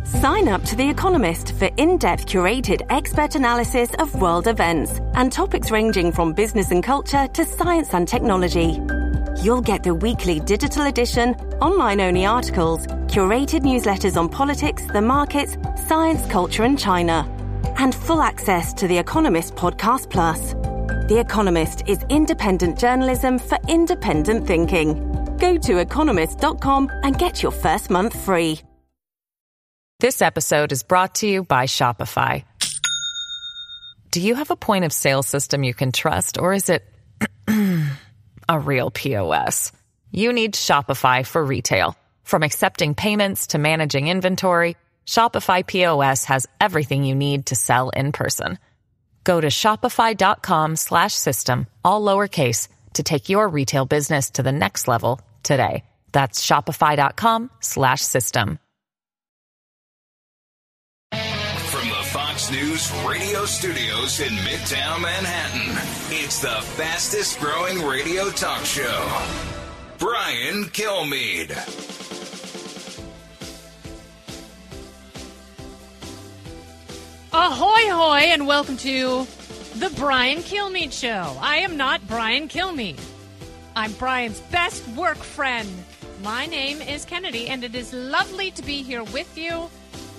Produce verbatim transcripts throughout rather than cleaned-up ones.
Sign up to The Economist for in-depth curated expert analysis of world events and topics ranging from business and culture to science and technology. You'll get the weekly digital edition, online-only articles, curated newsletters on politics, the markets, science, culture and China, and full access to The Economist Podcast Plus. The Economist is independent journalism for independent thinking. Go to economist dot com and get your first month free. This episode is brought to you by Shopify. Do you have a point of sale system you can trust, or is it a real P O S? You need Shopify for retail. From accepting payments to managing inventory, Shopify P O S has everything you need to sell in person. Go to shopify.com slash system, all lowercase, to take your retail business to the next level today. That's shopify.com slash system. From the Fox News radio studios in Midtown Manhattan, it's the fastest growing radio talk show. Brian Kilmeade. Ahoy hoy and welcome to the Brian Kilmeade Show. I am not Brian Kilmeade. I'm Brian's best work friend. My name is Kennedy, and it is lovely to be here with you.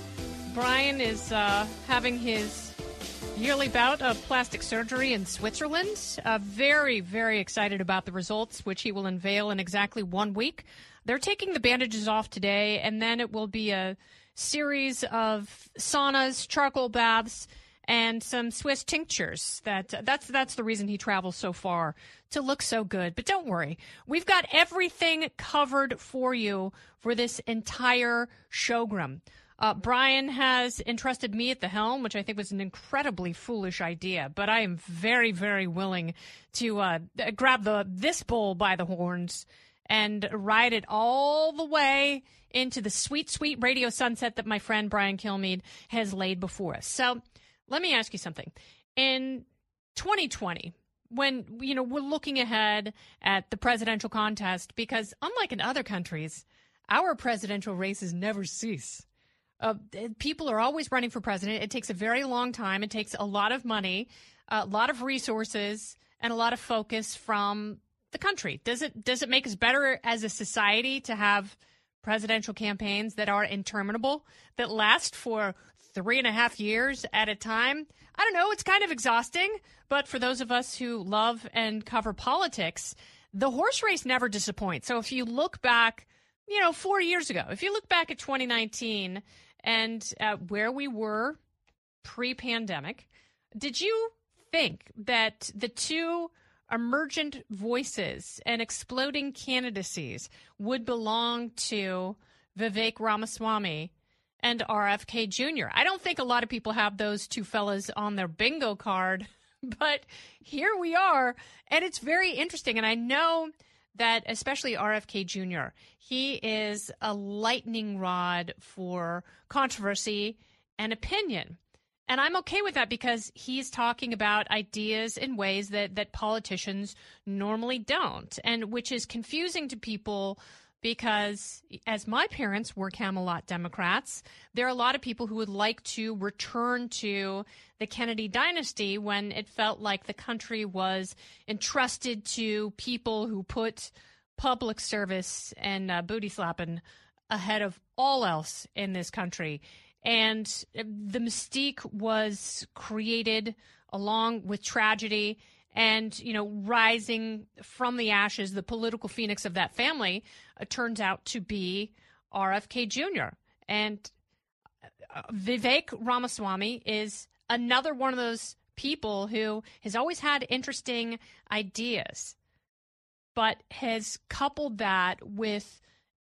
Brian is uh, having his yearly bout of plastic surgery in Switzerland. Uh, very, very excited about the results, which he will unveil in exactly one week. They're taking the bandages off today, and then it will be a series of saunas, charcoal baths, and some Swiss tinctures. That that's that's the reason he travels so far, to look so good. But don't worry, we've got everything covered for you for this entire showgram. Uh, Brian has entrusted me at the helm, which I think was an incredibly foolish idea, but I am very, very willing to uh, grab the this bull by the horns and ride it all the way into the sweet, sweet radio sunset that my friend Brian Kilmeade has laid before us. So let me ask you something. In twenty twenty, when, you know, we're looking ahead at the presidential contest, because unlike in other countries, our presidential races never cease. Uh, people are always running for president. It takes a very long time. It takes a lot of money, a lot of resources, and a lot of focus from the country. Does it does it make us better as a society to have presidential campaigns that are interminable, that last for three and a half years at a time? I don't know. It's kind of exhausting. But for those of us who love and cover politics, the horse race never disappoints. So if you look back, you know, four years ago, if you look back at twenty nineteen and uh, where we were pre-pandemic, did you think that the two emergent voices and exploding candidacies would belong to Vivek Ramaswamy and R F K Junior? I don't think a lot of people have those two fellas on their bingo card, but here we are, and it's very interesting. And I know that especially R F K Junior, he is a lightning rod for controversy and opinion. And I'm okay with that because he's talking about ideas in ways that, that politicians normally don't, and which is confusing to people because, as my parents were Camelot Democrats, there are a lot of people who would like to return to the Kennedy dynasty when it felt like the country was entrusted to people who put public service and uh, booty slapping ahead of all else in this country. And the mystique was created along with tragedy and, you know, rising from the ashes, the political phoenix of that family uh, turns out to be R F K Junior And uh, Vivek Ramaswamy is another one of those people who has always had interesting ideas, but has coupled that with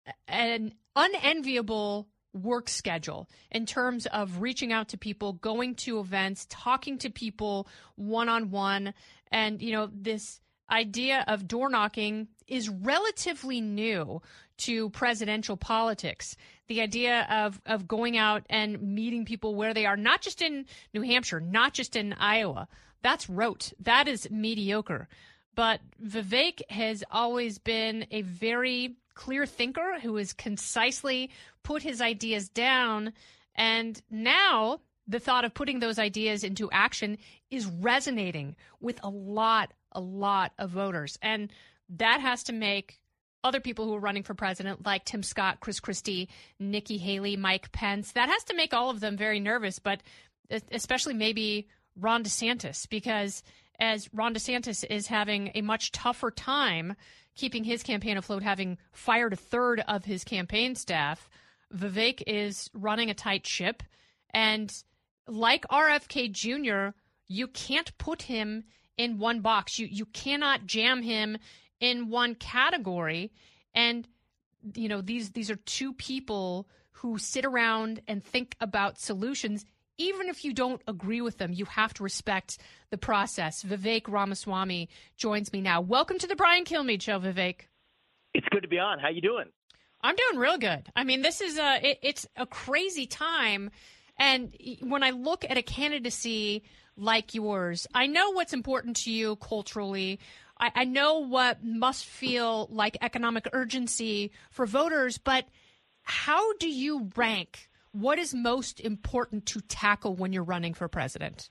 an unenviable work schedule in terms of reaching out to people, going to events, talking to people one-on-one. And, you know, this idea of door knocking is relatively new to presidential politics. The idea of, of going out and meeting people where they are, not just in New Hampshire, not just in Iowa. That's rote. That is mediocre. But Vivek has always been a very clear thinker who has concisely put his ideas down And now the thought of putting those ideas into action is resonating with a lot, a lot of voters. And that has to make other people who are running for president, like Tim Scott, Chris Christie, Nikki Haley, Mike Pence, that has to make all of them very nervous, but especially maybe Ron DeSantis, because as Ron DeSantis is having a much tougher time keeping his campaign afloat, having fired a third of his campaign staff, Vivek is running a tight ship. And like R F K Junior, you can't put him in one box. You you cannot jam him in one category. And, you know, these these are two people who sit around and think about solutions. Even if you don't agree with them, you have to respect the process. Vivek Ramaswamy joins me now. Welcome to the Brian Kilmeade Show, Vivek. It's good to be on. How you doing? I'm doing real good. I mean, this is a it, it's a crazy time. And when I look at a candidacy like yours, I know what's important to you culturally. I, I know what must feel like economic urgency for voters. But how do you rank what is most important to tackle when you're running for president?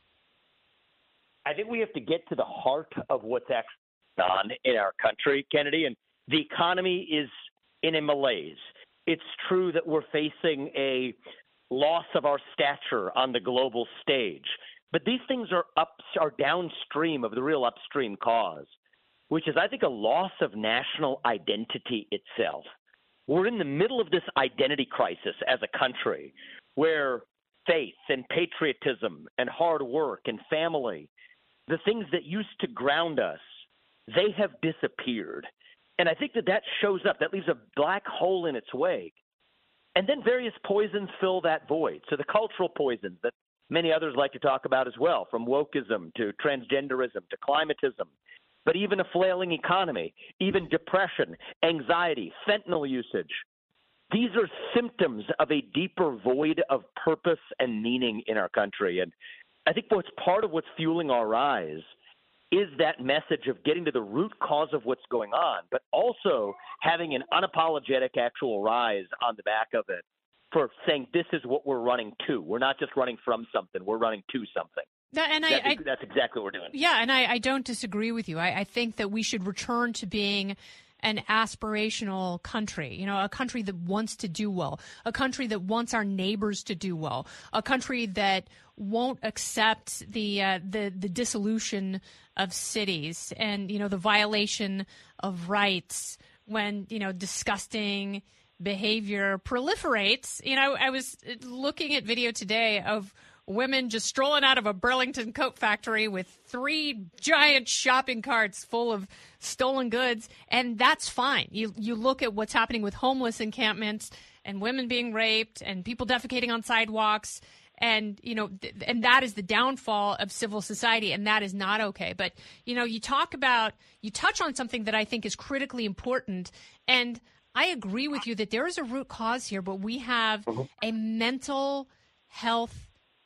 I think we have to get to the heart of what's actually on in our country, Kennedy, and the economy is in a malaise. It's true that we're facing a loss of our stature on the global stage, but these things are up, are downstream of the real upstream cause, which is, I think, a loss of national identity itself. We're in the middle of this identity crisis as a country where faith and patriotism and hard work and family, the things that used to ground us, they have disappeared. And I think that that shows up. That leaves a black hole in its wake. And then various poisons fill that void. So the cultural poisons that many others like to talk about as well, from wokeism to transgenderism to climatism, but even a flailing economy, even depression, anxiety, fentanyl usage. These are symptoms of a deeper void of purpose and meaning in our country. And I think what's part of what's fueling our rise is that message of getting to the root cause of what's going on, but also having an unapologetic actual rise on the back of it for saying this is what we're running to. We're not just running from something. We're running to something. That, and I, that's, I, that's exactly what we're doing. Yeah, and I, I don't disagree with you. I, I think that we should return to being an aspirational country, you know, a country that wants to do well, a country that wants our neighbors to do well, a country that won't accept the uh, the the dissolution of cities and, you know, the violation of rights when, you know, disgusting behavior proliferates. You know, I was looking at video today of women just strolling out of a Burlington coat factory with three giant shopping carts full of stolen goods, and that's fine. You you look at what's happening with homeless encampments and women being raped and people defecating on sidewalks, and you know, th- and that is the downfall of civil society, and that is not okay. But you know, you talk about you touch on something that I think is critically important, and I agree with you that there is a root cause here, but we have a mental health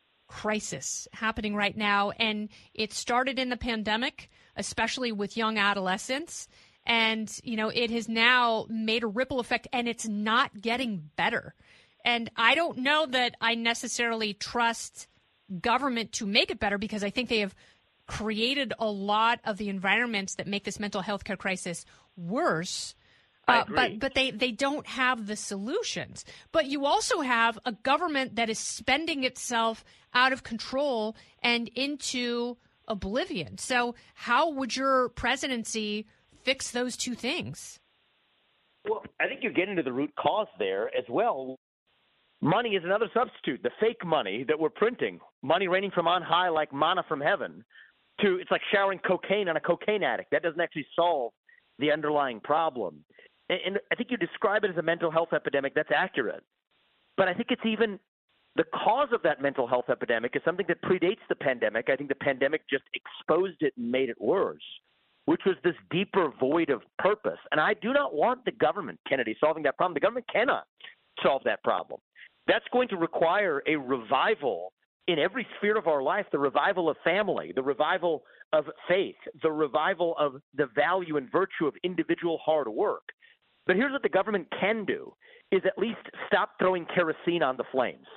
crisis happening right now, and it started in the pandemic, especially with young adolescents, and you know, it has now made a ripple effect, and it's not getting better. And I don't know that I necessarily trust government to make it better, because I think they have created a lot of the environments that make this mental health care crisis worse. Uh, but but they, they don't have the solutions. But you also have a government that is spending itself out of control and into oblivion. So how would your presidency fix those two things? Well, I think you're getting to the root cause there as well. Money is another substitute. The fake money that we're printing, money raining from on high like manna from heaven, to it's like showering cocaine on a cocaine addict. That doesn't actually solve the underlying problem. And I think you describe it as a mental health epidemic. That's accurate. But I think it's even the cause of that mental health epidemic is something that predates the pandemic. I think the pandemic just exposed it and made it worse, which was this deeper void of purpose. And I do not want the government, Kennedy, solving that problem. The government cannot solve that problem. That's going to require a revival in every sphere of our life, the revival of family, the revival of faith, the revival of the value and virtue of individual hard work. But here's what the government can do, is at least stop throwing kerosene on the flames.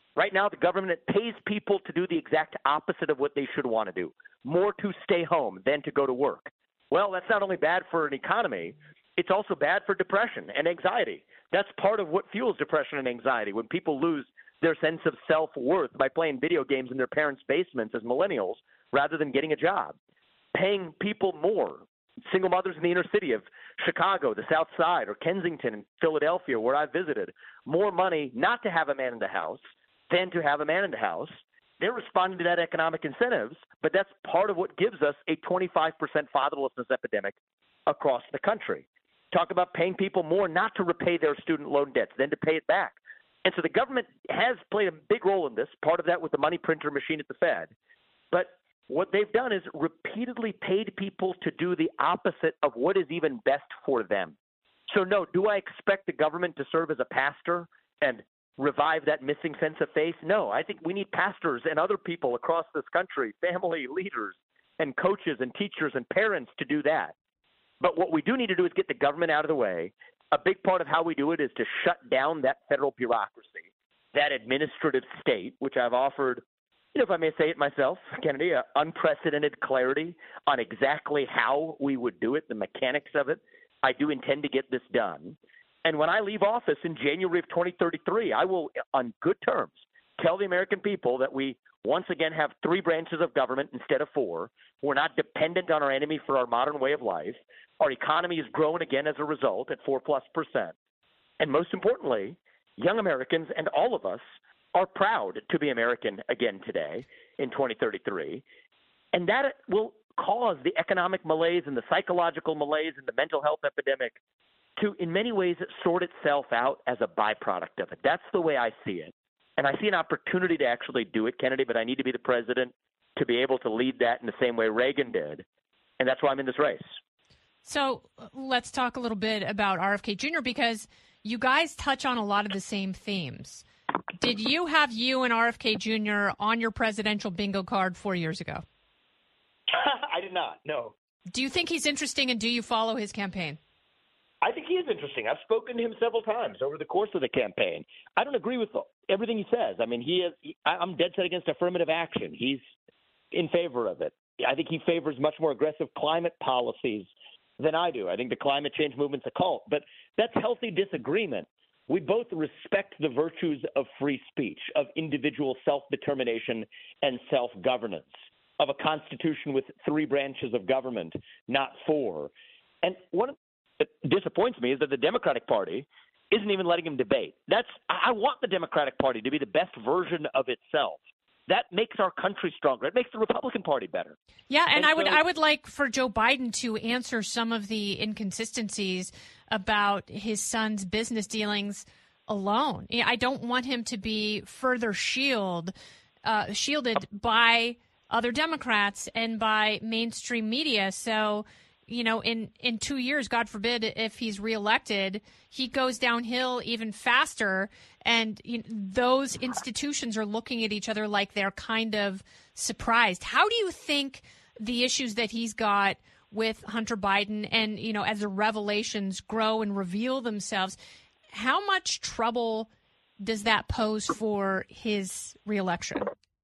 Right now, the government pays people to do the exact opposite of what they should want to do, more to stay home than to go to work. Well, that's not only bad for an economy, it's also bad for depression and anxiety. That's part of what fuels depression and anxiety, when people lose their sense of self-worth by playing video games in their parents' basements as millennials rather than getting a job. Paying people more, single mothers in the inner city of Chicago, the South Side, or Kensington and Philadelphia, where I visited, more money not to have a man in the house than to have a man in the house. They're responding to that economic incentives, but that's part of what gives us a twenty-five percent fatherlessness epidemic across the country. Talk about paying people more not to repay their student loan debts than to pay it back. And so the government has played a big role in this, part of that with the money printer machine at the Fed. But what they've done is repeatedly paid people to do the opposite of what is even best for them. So no, do I expect the government to serve as a pastor and revive that missing sense of faith? No, I think we need pastors and other people across this country, family leaders and coaches and teachers and parents to do that. But what we do need to do is get the government out of the way. A big part of how we do it is to shut down that federal bureaucracy, that administrative state, which I've offered, you know, if I may say it myself, Kennedy, uh, unprecedented clarity on exactly how we would do it, the mechanics of it. I do intend to get this done. And when I leave office in January of twenty thirty-three, I will, on good terms, tell the American people that we once again have three branches of government instead of four. We're not dependent on our enemy for our modern way of life. Our economy is growing again as a result at four plus percent. And most importantly, young Americans and all of us are proud to be American again today in twenty thirty-three. And that will cause the economic malaise and the psychological malaise and the mental health epidemic to, in many ways, sort itself out as a byproduct of it. That's the way I see it. And I see an opportunity to actually do it, Kennedy, but I need to be the president to be able to lead that in the same way Reagan did. And that's why I'm in this race. So let's talk a little bit about R F K Junior because you guys touch on a lot of the same themes. Did you have you and R F K Junior on your presidential bingo card four years ago? I did not, no. Do you think he's interesting, and do you follow his campaign? I think he is interesting. I've spoken to him several times over the course of the campaign. I don't agree with everything he says. I mean, he is. He, I'm dead set against affirmative action. He's in favor of it. I think he favors much more aggressive climate policies than I do. I think the climate change movement's a cult, but that's healthy disagreement. We both respect the virtues of free speech, of individual self-determination and self-governance, of a constitution with three branches of government, not four. And one of that disappoints me is that the Democratic Party isn't even letting him debate. That's I want the Democratic Party to be the best version of itself. That makes our country stronger. It makes the Republican Party better. Yeah, and, and I would so, I would like for Joe Biden to answer some of the inconsistencies about his son's business dealings alone. I don't want him to be further shield uh, shielded by other Democrats and by mainstream media. So, you know, in, in two years, God forbid, if he's reelected, he goes downhill even faster. And you know, those institutions are looking at each other like they're kind of surprised. How do you think the issues that he's got with Hunter Biden and, you know, as the revelations grow and reveal themselves, how much trouble does that pose for his reelection?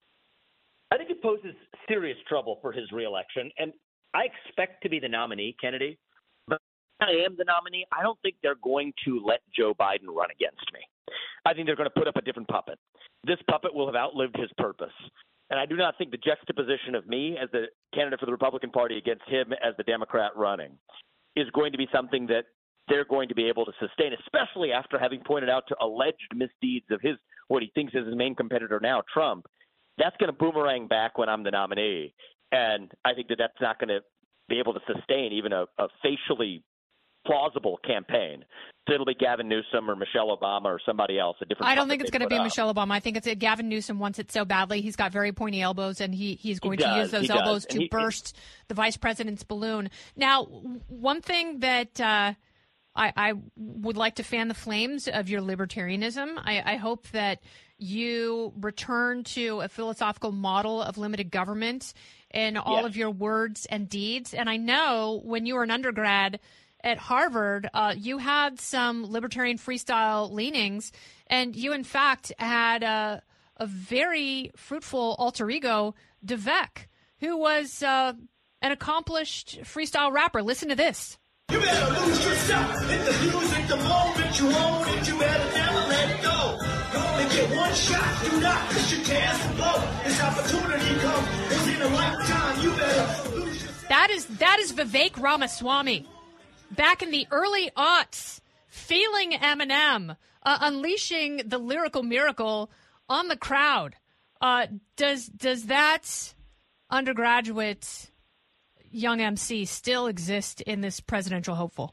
I think it poses serious trouble for his reelection. And I expect to be the nominee, Kennedy, but if I am the nominee, I don't think they're going to let Joe Biden run against me. I think they're going to put up a different puppet. This puppet will have outlived his purpose. And I do not think the juxtaposition of me as the candidate for the Republican Party against him as the Democrat running is going to be something that they're going to be able to sustain, especially after having pointed out to alleged misdeeds of his, what he thinks is his main competitor now, Trump. That's going to boomerang back when I'm the nominee. And I think that that's not going to be able to sustain even a, a facially plausible campaign. So it'll be Gavin Newsom or Michelle Obama or somebody else. A different. I don't think it's going to be up. Michelle Obama. I think it's a Gavin Newsom wants it so badly. He's got very pointy elbows, and he, he's going he to does, use those he elbows does. to he, burst the vice president's balloon. Now, one thing that uh, I, I would like to fan the flames of your libertarianism. I, I hope that you return to a philosophical model of limited government in all yes. of your words and deeds. And I know when you were an undergrad at Harvard, uh, you had some libertarian freestyle leanings, and you, in fact, had a, a very fruitful alter ego, Devek, who was uh, an accomplished freestyle rapper. Listen to this. You better lose yourself in the music the moment you own it. You better never let it go. You only get one shot. Do not push your chance to blow. This opportunity comes. It's in a lifetime. You better lose yourself. That is that is Vivek Ramaswamy. Back in the early aughts, feeling Eminem, uh, unleashing the lyrical miracle on the crowd. Uh, does does that undergraduate young M C still exist in this presidential hopeful?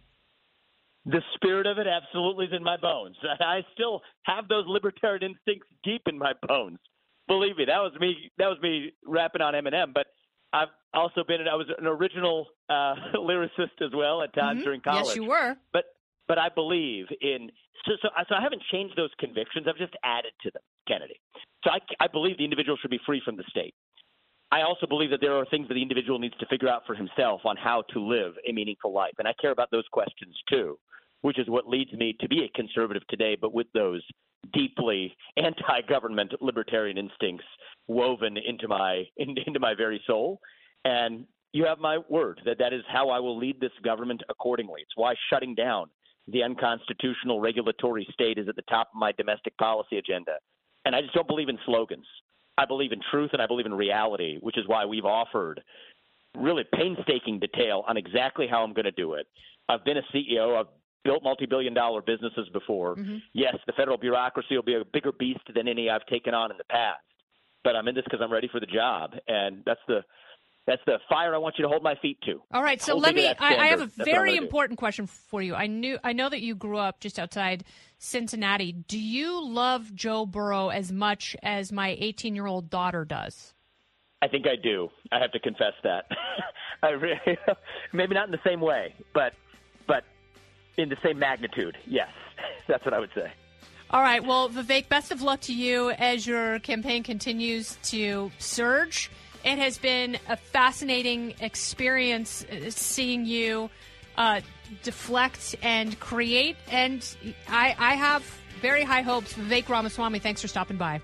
The spirit of it absolutely is in my bones. I still have those libertarian instincts deep in my bones. Believe me, that was me. That was me rapping on Eminem. But I've also been. I was an original uh, lyricist as well at times Mm-hmm. during college. Yes, you were. But but I believe in. So, so so I haven't changed those convictions. I've just added to them, Kennedy. So I, I believe the individual should be free from the state. I also believe that there are things that the individual needs to figure out for himself on how to live a meaningful life. And I care about those questions too, which is what leads me to be a conservative today, but with those deeply anti-government libertarian instincts woven into my in, into my very soul. And you have my word that that is how I will lead this government accordingly. It's why shutting down the unconstitutional regulatory state is at the top of my domestic policy agenda. And I just don't believe in slogans. I believe in truth and I believe in reality, which is why we've offered really painstaking detail on exactly how I'm going to do it. I've been a C E O. I've built multi-billion dollar businesses before. Mm-hmm. Yes, the federal bureaucracy will be a bigger beast than any I've taken on in the past. But I'm in this because I'm ready for the job. And that's the that's the fire I want you to hold my feet to. All right, so hold let me me to I, I have a That's very important question for you. I knew I know that you grew up just outside Cincinnati. Do you love Joe Burrow as much as my eighteen-year-old daughter does? I think I do. I have to confess that. I really, maybe not in the same way, but but in the same magnitude. Yes, that's what I would say. All right. Well, Vivek, best of luck to you as your campaign continues to surge. It has been a fascinating experience seeing you uh, deflect and create, and I, I have very high hopes. Vivek Ramaswamy, thanks for stopping by.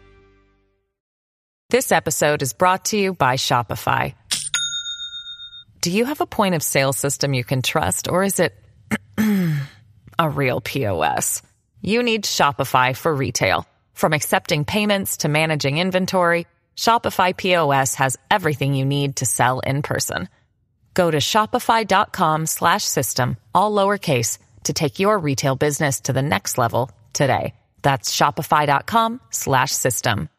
This episode is brought to you by Shopify. Do you have a point of sale system you can trust, or is it a real P O S? You need Shopify for retail. From accepting payments to managing inventory, Shopify P O S has everything you need to sell in person. Go to shopify.com slash system, all lowercase, to take your retail business to the next level today. That's shopify.com slash system.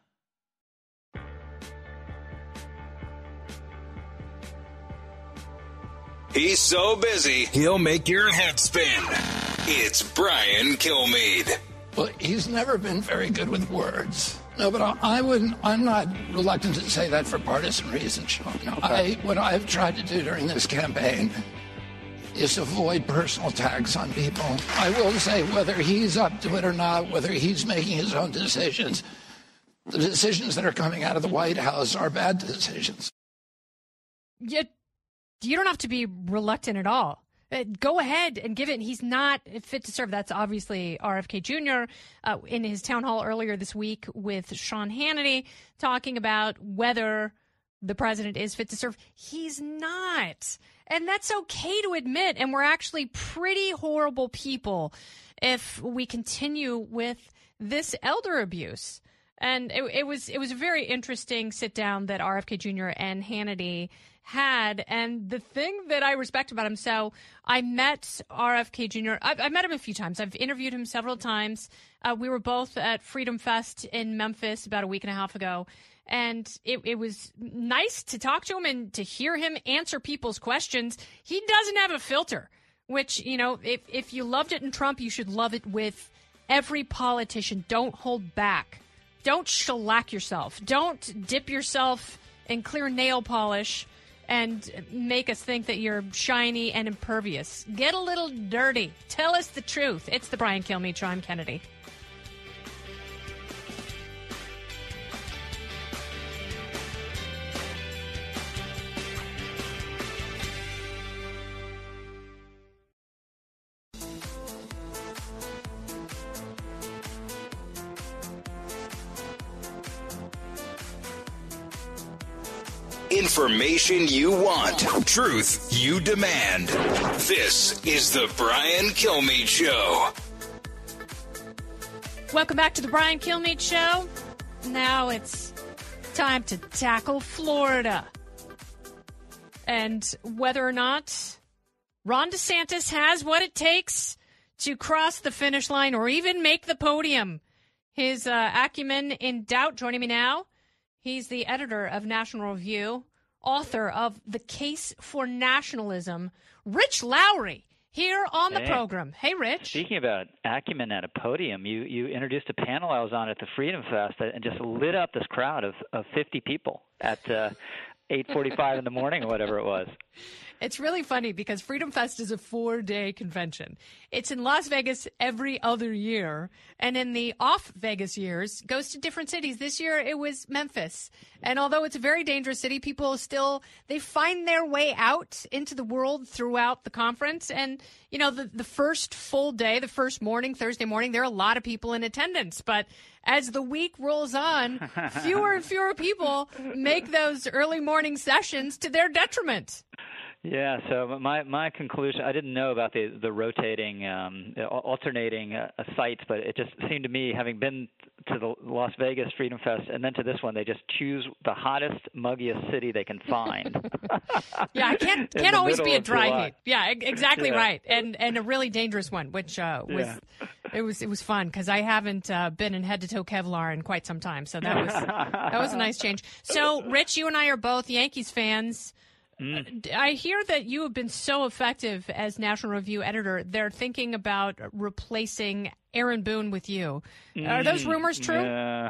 He's so busy, he'll make your head spin. It's Brian Kilmeade. Well, he's never been very good with words. No, but I, I wouldn't. I'm not reluctant to say that for partisan reasons, Sean. No, okay. I, what I've tried to do during this campaign is avoid personal attacks on people. I will say, whether he's up to it or not, whether he's making his own decisions, the decisions that are coming out of the White House are bad decisions. You, you don't have to be reluctant at all. Go ahead and give it. He's not fit to serve. That's obviously R F K Junior Uh, in his town hall earlier this week with Sean Hannity talking about whether the president is fit to serve. He's not. And that's okay to admit. And we're actually pretty horrible people if we continue with this elder abuse. And it, it was it was a very interesting sit down that R F K Junior and Hannity had. And the thing that I respect about him, so I met R F K Junior I've, I've met him a few times. I've interviewed him several times. Uh, we were both at Freedom Fest in Memphis about a week and a half ago. And it, it was nice to talk to him and to hear him answer people's questions. He doesn't have a filter, which, you know, if, if you loved it in Trump, you should love it with every politician. Don't hold back. Don't shellac yourself. Don't dip yourself in clear nail polish and make us think that you're shiny and impervious. Get a little dirty. Tell us the truth. It's the Brian Kilmeade Show. I'm Kennedy. Information you want. Truth you demand. This is the Brian Kilmeade Show. Welcome back to the Brian Kilmeade Show. Now it's time to tackle Florida. And whether or not Ron DeSantis has what it takes to cross the finish line or even make the podium. His uh, acumen in doubt. Joining me now, he's the editor of National Review, author of The Case for Nationalism, Rich Lowry, here on the hey. program. Hey, Rich. Speaking about acumen at a podium, you, you introduced a panel I was on at the Freedom Fest and just lit up this crowd of, of fifty people at uh, eight forty-five in the morning or whatever it was. It's really funny because Freedom Fest is a four-day convention. It's in Las Vegas every other year, and in the off-Vegas years, goes to different cities. This year, it was Memphis. And although it's a very dangerous city, people still, they find their way out into the world throughout the conference. And, you know, the, the first full day, the first morning, Thursday morning, there are a lot of people in attendance. But as the week rolls on, fewer and fewer people make those early morning sessions to their detriment. Yeah, so my my conclusion, I didn't know about the the rotating, um, alternating uh, sites, but it just seemed to me, having been to the Las Vegas Freedom Fest and then to this one, they just choose the hottest, muggiest city they can find. Yeah, I can't can't always be a dry July. heat. Yeah, exactly yeah. right, and and a really dangerous one, which uh, was Yeah. it was it was fun because I haven't uh, been in head to toe Kevlar in quite some time, so that was that was a nice change. So, Rich, you and I are both Yankees fans. Mm. I hear that you have been so effective as National Review editor. They're thinking about replacing Aaron Boone with you. Mm. Are those rumors true? Yeah.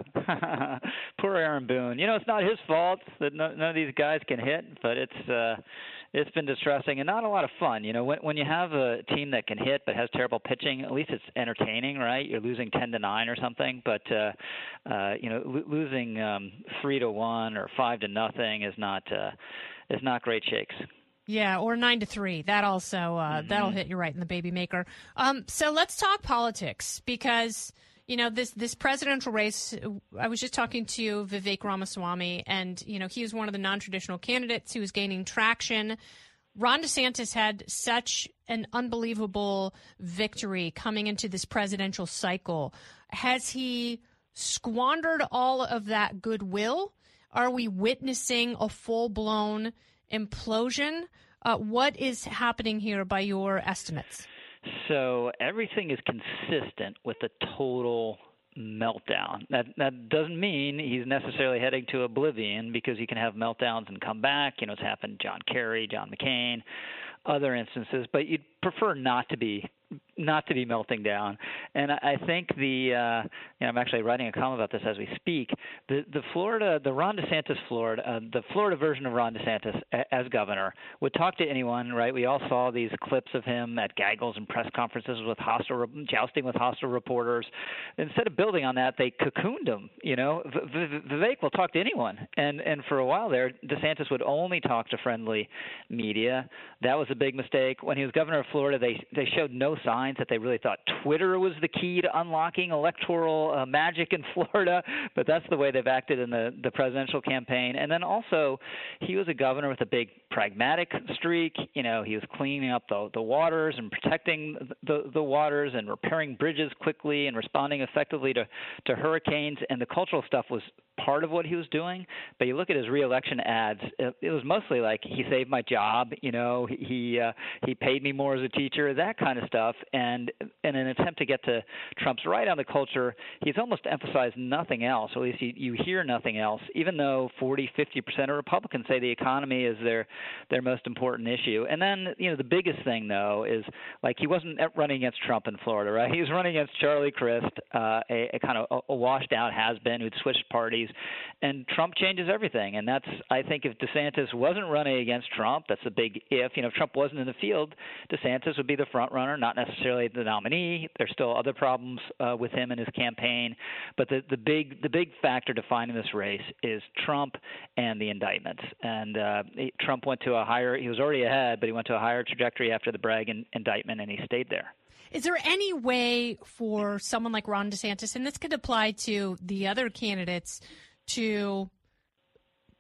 Poor Aaron Boone. You know, it's not his fault that no, none of these guys can hit, but it's uh, it's been distressing and not a lot of fun. You know, when when you have a team that can hit but has terrible pitching, at least it's entertaining, right? You're losing ten to nine or something, but uh, uh, you know, lo- losing um, three to one or five to nothing is not. Uh, It's not great shakes. Yeah, or nine to three. That also uh, mm-hmm. that'll hit you right in the baby maker. Um, so let's talk politics because you know this this presidential race. I was just talking to Vivek Ramaswamy, and you know he was one of the non-traditional candidates who was gaining traction. Ron DeSantis had such an unbelievable victory coming into this presidential cycle. Has he squandered all of that goodwill? Are we witnessing a full-blown implosion? Uh, what is happening here by your estimates? So everything is consistent with the total meltdown. That that doesn't mean he's necessarily heading to oblivion because you can have meltdowns and come back. You know, it's happened to John Kerry, John McCain, other instances, but you'd prefer not to be not to be melting down. And I think the uh, you know, I'm actually writing a column about this as we speak. The the Florida, the Ron DeSantis Florida, uh, the Florida version of Ron DeSantis a- as governor would talk to anyone, right? We all saw these clips of him at gaggles and press conferences with hostile jousting with hostile reporters. Instead of building on that, they cocooned him. You know, v- v- Vivek will talk to anyone, and and for a while there, DeSantis would only talk to friendly media. That was a big mistake. When he was governor of Florida, they they showed no signs that they really thought Twitter was the key to unlocking electoral uh, magic in Florida, but that's the way they've acted in the, the presidential campaign. And then also, he was a governor with a big pragmatic streak. You know, he was cleaning up the, the waters and protecting the, the waters and repairing bridges quickly and responding effectively to, to hurricanes, and the cultural stuff was part of what he was doing. But you look at his reelection ads, it, it was mostly like, he saved my job, you know, he uh, he paid me more as a teacher, that kind of stuff. And in an attempt to get to Trump's right on the culture, he's almost emphasized nothing else, or at least you, you hear nothing else, even though forty, fifty percent of Republicans say the economy is their their most important issue. And then, you know, the biggest thing, though, is like he wasn't running against Trump in Florida, right? He was running against Charlie Crist, uh, a, a kind of a, a washed-out has-been who'd switched parties. And Trump changes everything. And that's, I think, if DeSantis wasn't running against Trump, that's a big if. You know, if Trump wasn't in the field, DeSantis would be the front runner, not necessarily the nominee. There's still other problems uh, with him and his campaign. But the, the big the big factor defining this race is Trump and the indictments. And uh, he, Trump went to a higher – he was already ahead, but he went to a higher trajectory after the Bragg in, indictment, and he stayed there. Is there any way for someone like Ron DeSantis, and this could apply to the other candidates, to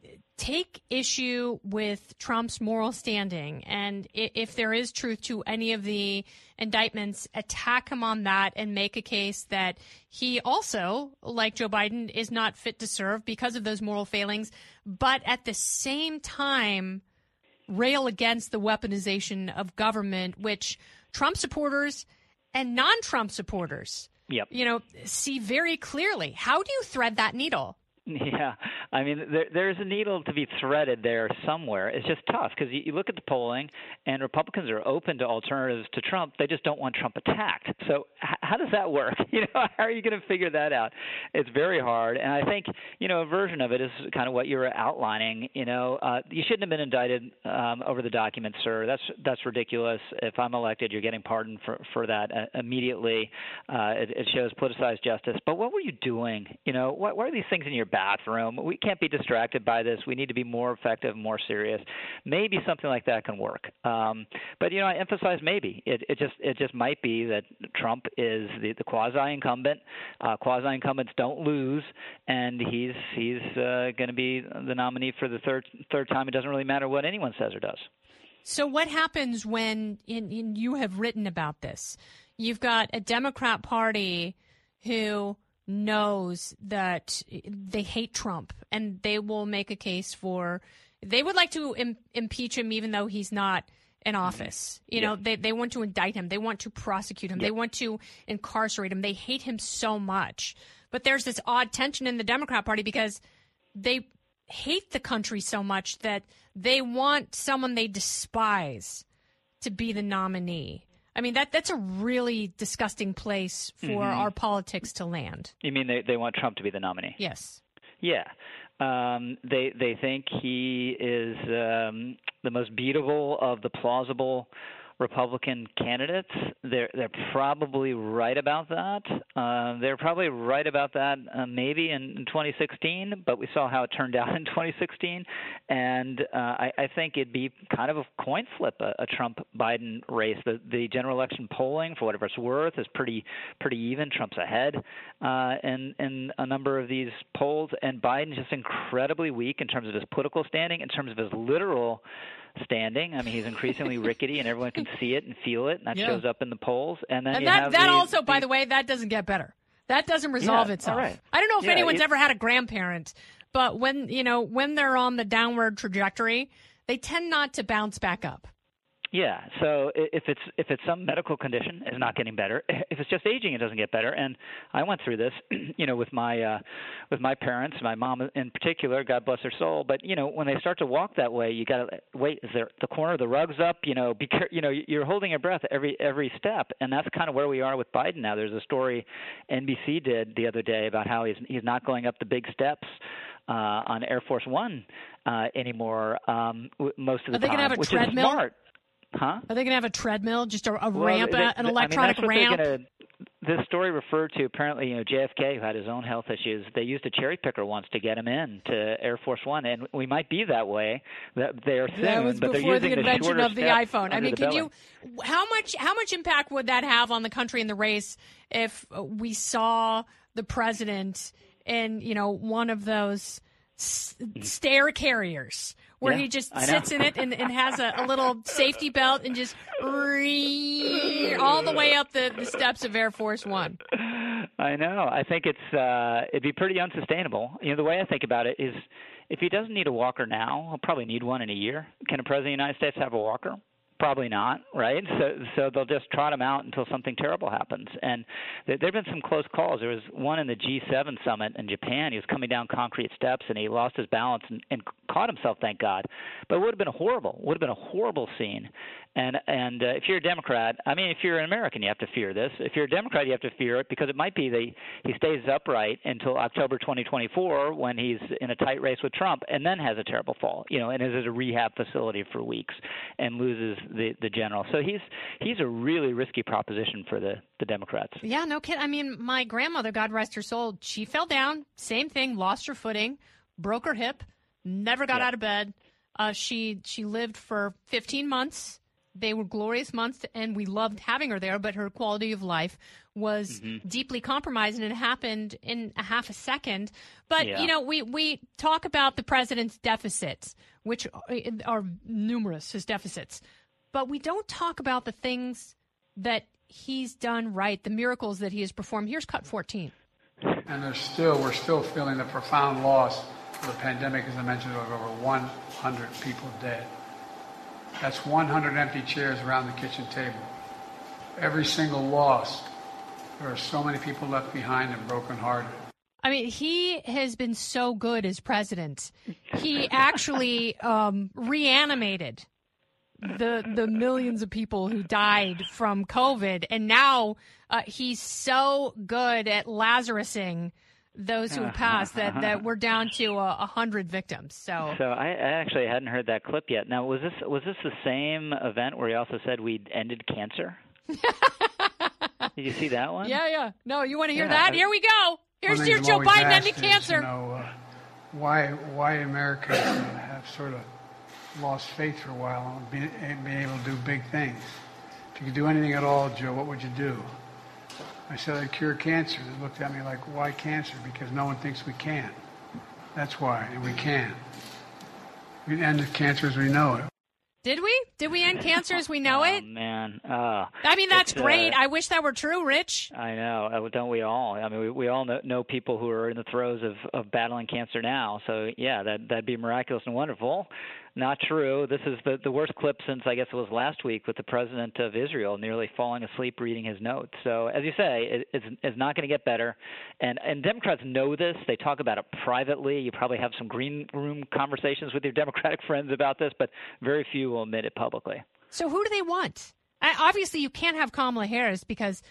take issue with Trump's moral standing, and if there is truth to any of the indictments, attack him on that and make a case that he also, like Joe Biden, is not fit to serve because of those moral failings, but at the same time rail against the weaponization of government, which Trump supporters and non-Trump supporters, yep. you know, see very clearly. How do you thread that needle? Yeah, I mean, there, there's a needle to be threaded there somewhere. It's just tough because you, you look at the polling, and Republicans are open to alternatives to Trump. They just don't want Trump attacked. So h- how does that work? You know, how are you going to figure that out? It's very hard, and I think, you know, a version of it is kind of what you were outlining. You know, uh, you shouldn't have been indicted um, over the documents, sir. That's that's ridiculous. If I'm elected, you're getting pardoned for, for that uh, immediately. Uh, it, it shows politicized justice. But what were you doing? You know, what, what are these things in your bathroom? We can't be distracted by this. We need to be more effective, more serious. Maybe something like that can work. Um, but, you know, I emphasize maybe. It, it just it just might be that Trump is the, the quasi-incumbent. Uh, quasi-incumbents don't lose, and he's he's uh, going to be the nominee for the third third time. It doesn't really matter what anyone says or does. So what happens when, in, in, you have written about this, you've got a Democrat Party who knows that they hate Trump, and they will make a case for they would like to im- impeach him even though he's not in office. You yeah. know, they they want to indict him. They want to prosecute him. Yeah. They want to incarcerate him. They hate him so much. But there's this odd tension in the Democrat Party because they hate the country so much that they want someone they despise to be the nominee. I mean, that that's a really disgusting place for mm-hmm. our politics to land. You mean they, they want Trump to be the nominee? Yes. Yeah. Um, they they think he is um, the most beatable of the plausible Republican candidates. They're they're probably right about that. Uh, they're probably right about that uh, maybe in, in twenty sixteen, but we saw how it turned out in twenty sixteen, and uh, I, I think it'd be kind of a coin flip, a, a Trump-Biden race. The the general election polling, for whatever it's worth, is pretty pretty even. Trump's ahead uh, in in a number of these polls, and Biden's just incredibly weak in terms of his political standing, in terms of his literal standing. I mean, he's increasingly rickety, and everyone can see it and feel it, and that yeah. shows up in the polls. And then and you that, have that the, also, the, by the way, that doesn't get better. That doesn't resolve yeah, itself. Right. I don't know if yeah, anyone's it, ever had a grandparent, but when you know when they're on the downward trajectory, they tend not to bounce back up. Yeah. So if it's if it's some medical condition, it's not getting better. If it's just aging, it doesn't get better. And I went through this, you know, with my uh, with my parents, my mom in particular, God bless her soul. But you know, when they start to walk that way, you got to wait. Is there the corner of the rug's up? You know, be you know, you're holding your breath every every step, and that's kind of where we are with Biden now. There's a story N B C did the other day about how he's he's not going up the big steps uh, on Air Force One uh, anymore um, most of the Are they time, gonna have a which treadmill? is smart. Huh? Are they going to have a treadmill, just a, a well, ramp, they, an electronic I mean, that's what ramp? They're gonna, this story referred to apparently, you know, J F K, who had his own health issues. They used a cherry picker once to get him in to Air Force One, and we might be that way. That they are soon, that was but before they're using the invention the of the iPhone. I mean, can belly. you? How much? How much impact would that have on the country in the race if we saw the president in, you know, one of those s- stair carriers? Where yeah, he just sits in it and, and has a, a little safety belt and just re- all the way up the, the steps of Air Force One. I know. I think it's uh, it'd be pretty unsustainable. You know, the way I think about it is, if he doesn't need a walker now, he'll probably need one in a year. Can a president of the United States have a walker? Probably not, right? So so they'll just trot him out until something terrible happens. And there have been some close calls. There was one in the G seven summit in Japan. He was coming down concrete steps, and he lost his balance and, and caught himself, thank God. But it would have been a horrible, would have been a horrible scene. And and uh, if you're a Democrat, I mean, if you're an American, you have to fear this. If you're a Democrat, you have to fear it because it might be that he stays upright until October twenty twenty-four when he's in a tight race with Trump, and then has a terrible fall, you know, and is at a rehab facility for weeks and loses the, the general. So he's he's a really risky proposition for the, the Democrats. Yeah, no kid. I mean, my grandmother, God rest her soul, she fell down, same thing, lost her footing, broke her hip, never got yeah. out of bed. Uh, she she lived for fifteen months They were glorious months, and we loved having her there, but her quality of life was mm-hmm. deeply compromised, and it happened in a half a second. But, yeah. you know, we, we talk about the president's deficits, which are numerous, his deficits. But we don't talk about the things that he's done right, the miracles that he has performed. Here's cut fourteen. And there's still, we're still feeling the profound loss of the pandemic, as I mentioned, of over one hundred people dead. That's one hundred empty chairs around the kitchen table. Every single loss, there are so many people left behind and brokenhearted. I mean, he has been so good as president. He actually um, reanimated the the millions of people who died from COVID, and now uh, he's so good at Lazarusing those who have passed that, that we're down to a, a hundred victims. So, so I, I actually hadn't heard that clip yet. Now, was this was this the same event where he also said we'd ended cancer? Did you see that one? Yeah, yeah. No, you want to hear yeah, that? I, Here we go. Here's your Joe Biden ending cancer. You know, uh, why why America have sort of lost faith for a while and being be able to do big things. If you could do anything at all, Joe, what would you do? I said I'd cure cancer. They looked at me like, why cancer? Because no one thinks we can. That's why, and we can. We end cancer as we know it. Did we? Did we end cancer as we know oh, it? Man, oh, I mean, that's uh, great. I wish that were true, Rich. I know. Don't we all? I mean, we, we all know, know people who are in the throes of, of battling cancer now. So, yeah, that, that'd be miraculous and wonderful. Not true. This is the, the worst clip since, I guess it was last week, with the president of Israel nearly falling asleep reading his notes. So, as you say, it, it's, it's not going to get better. And, and Democrats know this. They talk about it privately. You probably have some green room conversations with your Democratic friends about this, but very few will admit it publicly. So who do they want? I, obviously, you can't have Kamala Harris because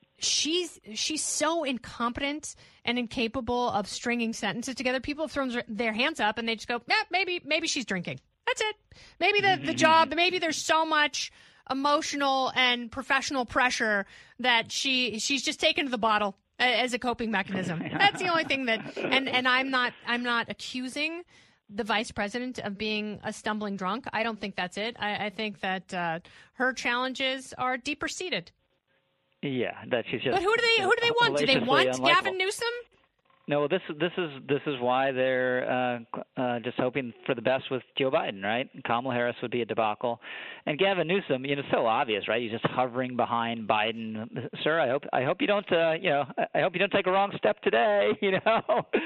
she's she's so incompetent and incapable of stringing sentences together. People have thrown their hands up and they just go, yeah, maybe maybe she's drinking. That's it. Maybe the, the job, maybe there's so much emotional and professional pressure that she she's just taken to the bottle as a coping mechanism. That's the only thing that, and, and I'm not I'm not accusing the vice president of being a stumbling drunk. I don't think that's it. I, I think that uh, her challenges are deeper seated. Yeah, that she's just. But who do they who do they want? Do they want unlikable. Gavin Newsom? No, this this is this is why they're uh, uh, just hoping for the best with Joe Biden, right? Kamala Harris would be a debacle, and Gavin Newsom, you know, so obvious, right? He's just hovering behind Biden. Sir, I hope I hope you don't, uh, you know, I hope you don't take a wrong step today, you know.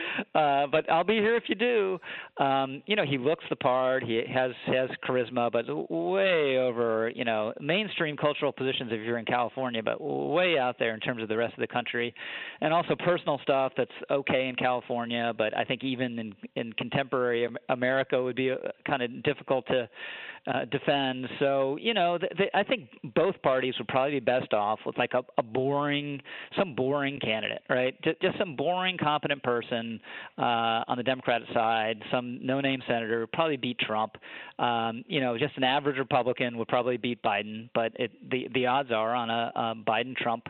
uh, but I'll be here if you do. Um, you know, he looks the part. He has has charisma, but way over, you know, mainstream cultural positions if you're in California, but way out there in terms of the rest of the country, and also personal stuff that's okay. Okay in California, but I think even in, in contemporary America would be uh, kind of difficult to uh, defend. So, you know, th- th- I think both parties would probably be best off with like a, a boring, some boring candidate, right? Just, just some boring, competent person uh, on the Democratic side, some no-name senator would probably beat Trump. Um, you know, just an average Republican would probably beat Biden, but it, the, the odds are on a, a Biden-Trump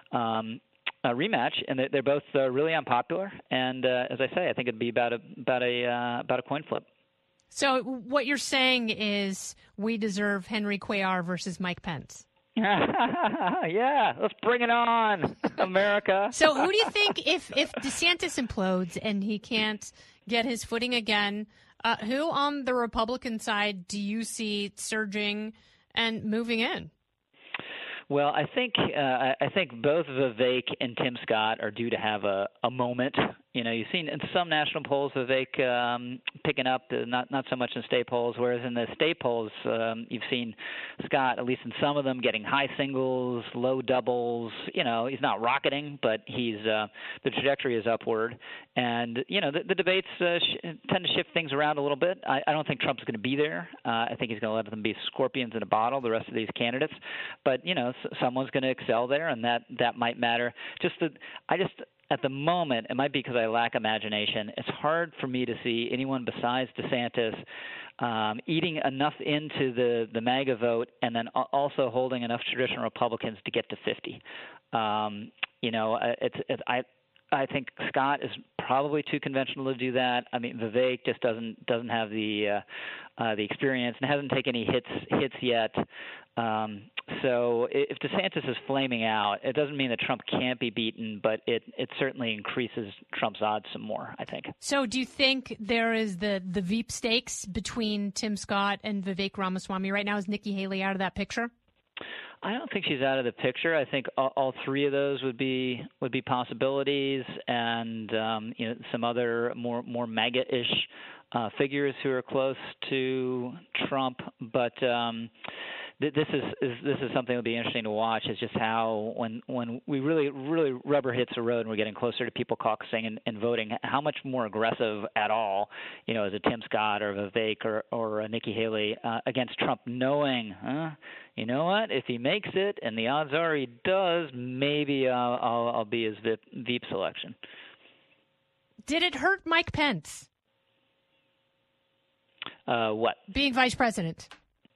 um A rematch, and they're both uh, really unpopular. And uh, as I say, I think it'd be about a about a uh, about a coin flip. So what you're saying is we deserve Henry Cuellar versus Mike Pence. Yeah, let's bring it on, America. So who do you think, if if DeSantis implodes and he can't get his footing again, uh, who on the Republican side do you see surging and moving in? Well, I think uh, I think both Vivek and Tim Scott are due to have a, a moment. You know, you've seen in some national polls Vivek um, picking up, uh, not not so much in state polls, whereas in the state polls um, you've seen Scott, at least in some of them, getting high singles, low doubles. You know, he's not rocketing, but he's uh, the trajectory is upward. And, you know, the, the debates uh, sh- tend to shift things around a little bit. I, I don't think Trump's going to be there. Uh, I think he's going to let them be scorpions in a bottle, the rest of these candidates. But, you know, s- someone's going to excel there, and that, that might matter. Just the, I just – at the moment, it might be because I lack imagination, it's hard for me to see anyone besides DeSantis um, eating enough into the, the MAGA vote and then also holding enough traditional Republicans to get to fifty. Um, you know, it's, it's I I think Scott is probably too conventional to do that. I mean, Vivek just doesn't doesn't have the uh, uh, the experience and hasn't taken any hits hits yet. Um, so if DeSantis is flaming out, it doesn't mean that Trump can't be beaten, but it, it certainly increases Trump's odds some more, I think. So do you think there is the, the Veep stakes between Tim Scott and Vivek Ramaswamy right now? Is Nikki Haley out of that picture? I don't think she's out of the picture. I think all, all three of those would be would be possibilities, and um, you know, some other more more MAGA-ish uh, figures who are close to Trump, but. Um, This is, is this is something that'll be interesting to watch. Is just how when when we really really rubber hits the road and we're getting closer to people caucusing and, and voting, how much more aggressive at all, you know, as a Tim Scott or a Vivek or or a Nikki Haley uh, against Trump, knowing, huh, you know what, if he makes it and the odds are he does, maybe I'll I'll, I'll be his Veep, Veep selection. Did it hurt Mike Pence? Uh, what? Being vice president.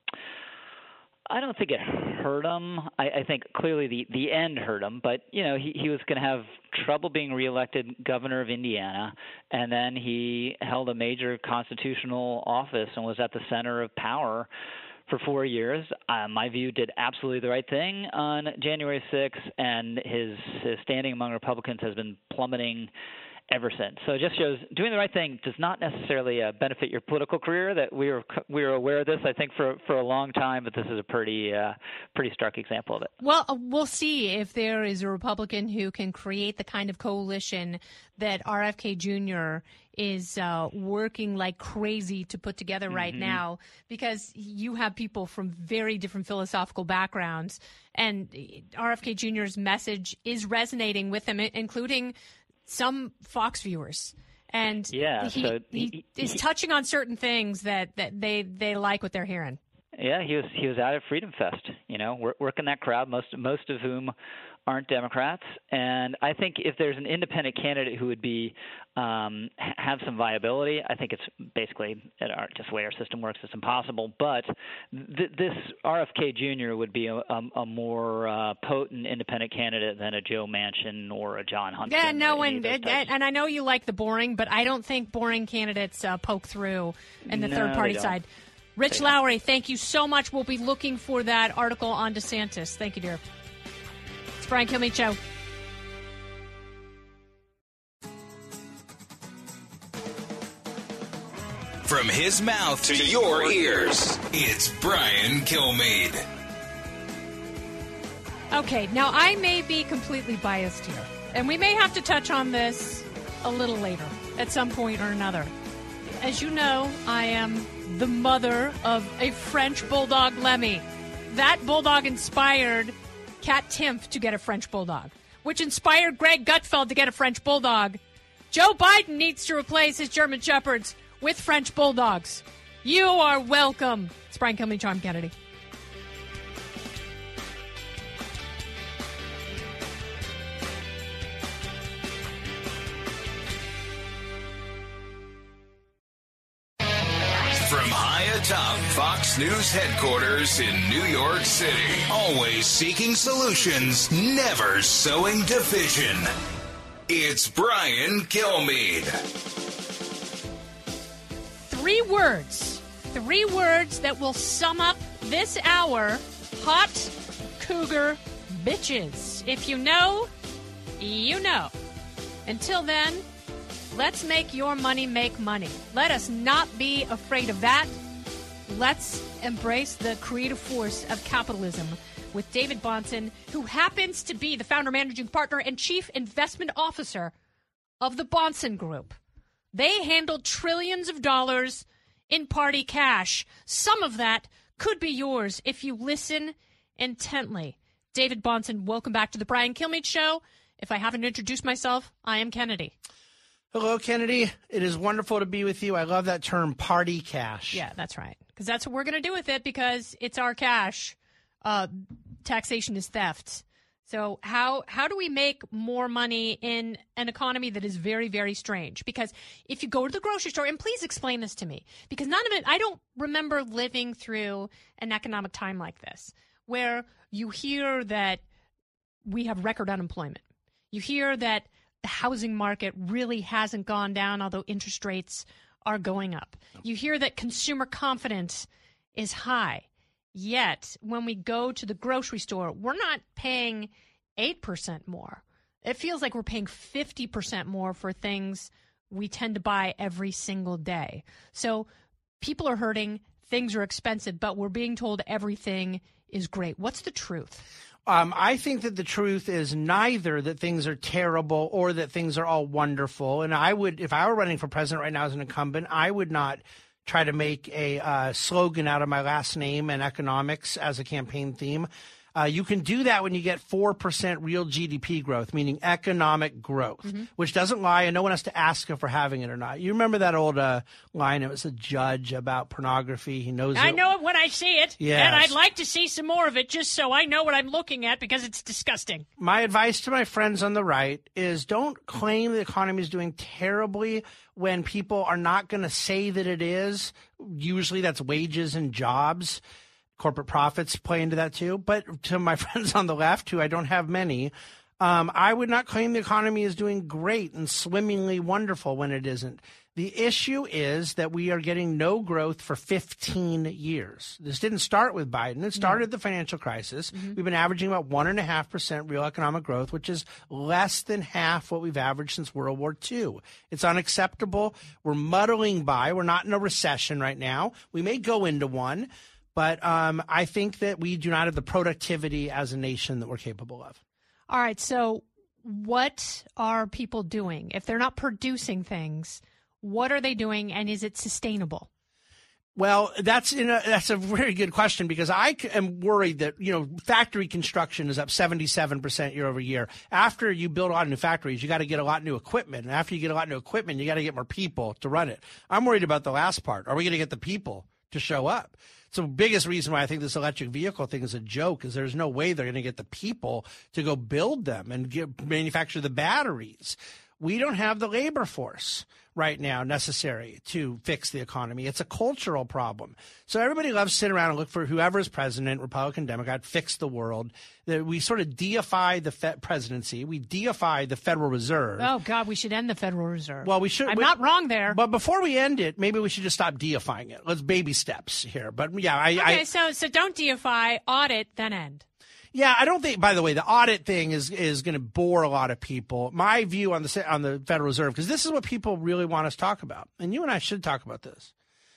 I don't think it hurt him. I, I think clearly the, the end hurt him, but you know he, he was going to have trouble being reelected governor of Indiana, and then he held a major constitutional office and was at the center of power for four years. Uh, my view, did absolutely the right thing on January sixth, and his, his standing among Republicans has been plummeting ever since. So it just shows doing the right thing does not necessarily uh, benefit your political career. That we were we were aware of this, I think, for for a long time, but this is a pretty uh, pretty stark example of it. Well, uh, we'll see if there is a Republican who can create the kind of coalition that R F K Junior is uh, working like crazy to put together right mm-hmm. now, because you have people from very different philosophical backgrounds, and R F K Junior's message is resonating with them, including some Fox viewers, and yeah, he, so he, he is he, touching on certain things that, that they, they like what they're hearing. Yeah, he was he was out at Freedom Fest, you know, working that crowd, most most of whom aren't Democrats. And I think if there's an independent candidate who would be um, have some viability, I think it's basically our, just the way our system works, it's impossible. But th- this R F K Junior would be a, a, a more uh, potent independent candidate than a Joe Manchin or a John Huntson. Yeah, no, and and, and I know you like the boring, but I don't think boring candidates uh, poke through in the no, third party side. Rich Lowry, thank you so much. We'll be looking for that article on DeSantis. Thank you, dear. It's Brian Kilmeade Show. From his mouth to your ears, it's Brian Kilmeade. Okay, now I may be completely biased here, and we may have to touch on this a little later at some point or another. As you know, I am the mother of a French Bulldog Lemmy. That bulldog inspired Kat Timpf to get a French Bulldog, which inspired Greg Gutfeld to get a French Bulldog. Joe Biden needs to replace his German Shepherds with French Bulldogs. You are welcome. It's Brian Kilmeade, John Kennedy. From high atop Fox News headquarters in New York City, always seeking solutions, never sowing division. It's Brian Kilmeade. Three words. Three words that will sum up this hour. Hot cougar bitches. If you know, you know. Until then, let's make your money make money. Let us not be afraid of that. Let's embrace the creative force of capitalism with David Bahnsen, who happens to be the founder, managing partner, and chief investment officer of the Bahnsen Group. They handle trillions of dollars in party cash. Some of that could be yours if you listen intently. David Bahnsen, welcome back to the Brian Kilmeade Show. If I haven't introduced myself, I am Kennedy. Hello, Kennedy. It is wonderful to be with you. I love that term, party cash. Yeah, that's right. Because that's what we're going to do with it, because it's our cash. Uh, taxation is theft. So how how do we make more money in an economy that is very, very strange? Because if you go to the grocery store, and please explain this to me, because none of it, I don't remember living through an economic time like this, where you hear that we have record unemployment. You hear that the housing market really hasn't gone down, although interest rates are going up. You hear that consumer confidence is high. Yet, when we go to the grocery store, we're not paying eight percent more. It feels like we're paying fifty percent more for things we tend to buy every single day. So people are hurting, things are expensive, but we're being told everything is great. What's the truth? Um, I think that the truth is neither that things are terrible or that things are all wonderful. And I would, if I were running for president right now as an incumbent, I would not try to make a uh, slogan out of my last name and economics as a campaign theme. Uh, you can do that when you get four percent real G D P growth, meaning economic growth, mm-hmm. which doesn't lie, and no one has to ask if we're having it or not. You remember that old uh, line? It was a judge about pornography. He knows I it. know it when I see it, yes. and I'd like to see some more of it just so I know what I'm looking at because it's disgusting. My advice to my friends on the right is don't claim the economy is doing terribly when people are not going to say that it is. Usually that's wages and jobs. Corporate profits play into that too. But to my friends on the left, who I don't have many, um, I would not claim the economy is doing great and swimmingly wonderful when it isn't. The issue is that we are getting no growth for fifteen years. This didn't start with Biden. It started no. the financial crisis. Mm-hmm. We've been averaging about one point five percent real economic growth, which is less than half what we've averaged since World War Two. It's unacceptable. We're muddling by. We're not in a recession right now. We may go into one. But um, I think that we do not have the productivity as a nation that we're capable of. All right. So what are people doing? If they're not producing things, what are they doing, and is it sustainable? Well, that's in a, that's a very good question, because I am worried that, you know, factory construction is up seventy-seven percent year over year. After you build a lot of new factories, you got to get a lot of new equipment. And after you get a lot of new equipment, you got to get more people to run it. I'm worried about the last part. Are we going to get the people to show up? So the biggest reason why I think this electric vehicle thing is a joke is there's no way they're going to get the people to go build them and get, manufacture the batteries. We don't have the labor force right now necessary to fix the economy. It's a cultural problem. So everybody loves to sit around and look for whoever is president, Republican, Democrat, fix the world. We sort of deify the Fed presidency. We deify the Federal Reserve. Oh, God, we should end the Federal Reserve. Well, we should. I'm we, not wrong there. But before we end it, maybe we should just stop deifying it. Let's baby steps here. But, yeah, I... Okay, I, so, so don't deify, audit, then end. Yeah, I don't think, by the way, the audit thing is is going to bore a lot of people. My view on the on the Federal Reserve, because this is what people really want us to talk about, and you and I should talk about this.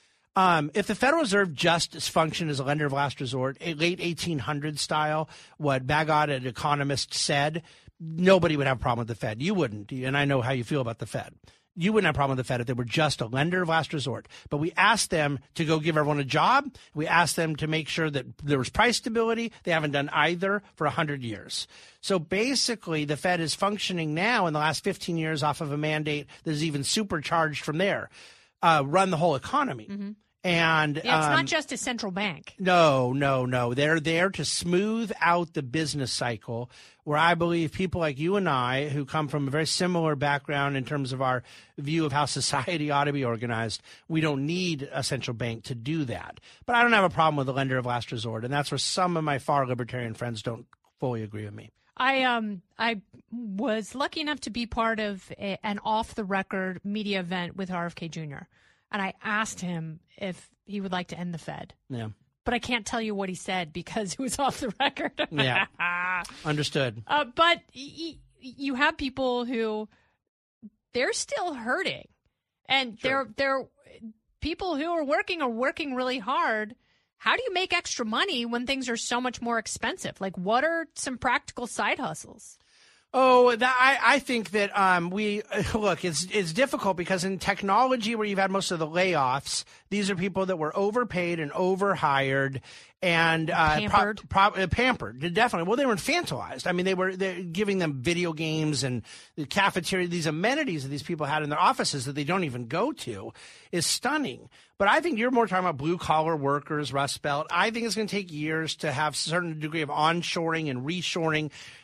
Um, if the Federal Reserve just functioned as a lender of last resort, a late eighteen hundreds style, what Bagott, an economist, said, nobody would have a problem with the Fed. You wouldn't, and I know how you feel about the Fed. You wouldn't have a problem with the Fed if they were just a lender of last resort. But we asked them to go give everyone a job. We asked them to make sure that there was price stability. They haven't done either for one hundred years. So basically, the Fed is functioning now in the last fifteen years off of a mandate that is even supercharged from there. Uh, run the whole economy. Mm-hmm. And yeah, it's um, not just a central bank. No, no, no. They're there to smooth out the business cycle, where I believe people like you and I, who come from a very similar background in terms of our view of how society ought to be organized, we don't need a central bank to do that. But I don't have a problem with the lender of last resort, and that's where some of my far libertarian friends don't fully agree with me. I um I was lucky enough to be part of a, an off-the-record media event with R F K Junior, and I asked him if he would like to end the Fed. Yeah. But I can't tell you what he said because it was off the record. Yeah. Understood. Uh, but y- you have people who, they're still hurting. And sure. they're they're people who are working are working really hard. How do you make extra money when things are so much more expensive? Like, what are some practical side hustles? Oh, that, I, I think that um, we look. It's it's difficult because in technology, where you've had most of the layoffs, these are people that were overpaid and overhired and uh, pampered. Pro, pro, pampered, definitely. Well, they were infantilized. I mean, they were they're giving them video games and the cafeteria. These amenities that these people had in their offices that they don't even go to is stunning. But I think you're more talking about blue collar workers, Rust Belt. I think it's going to take years to have a certain degree of onshoring and reshoring.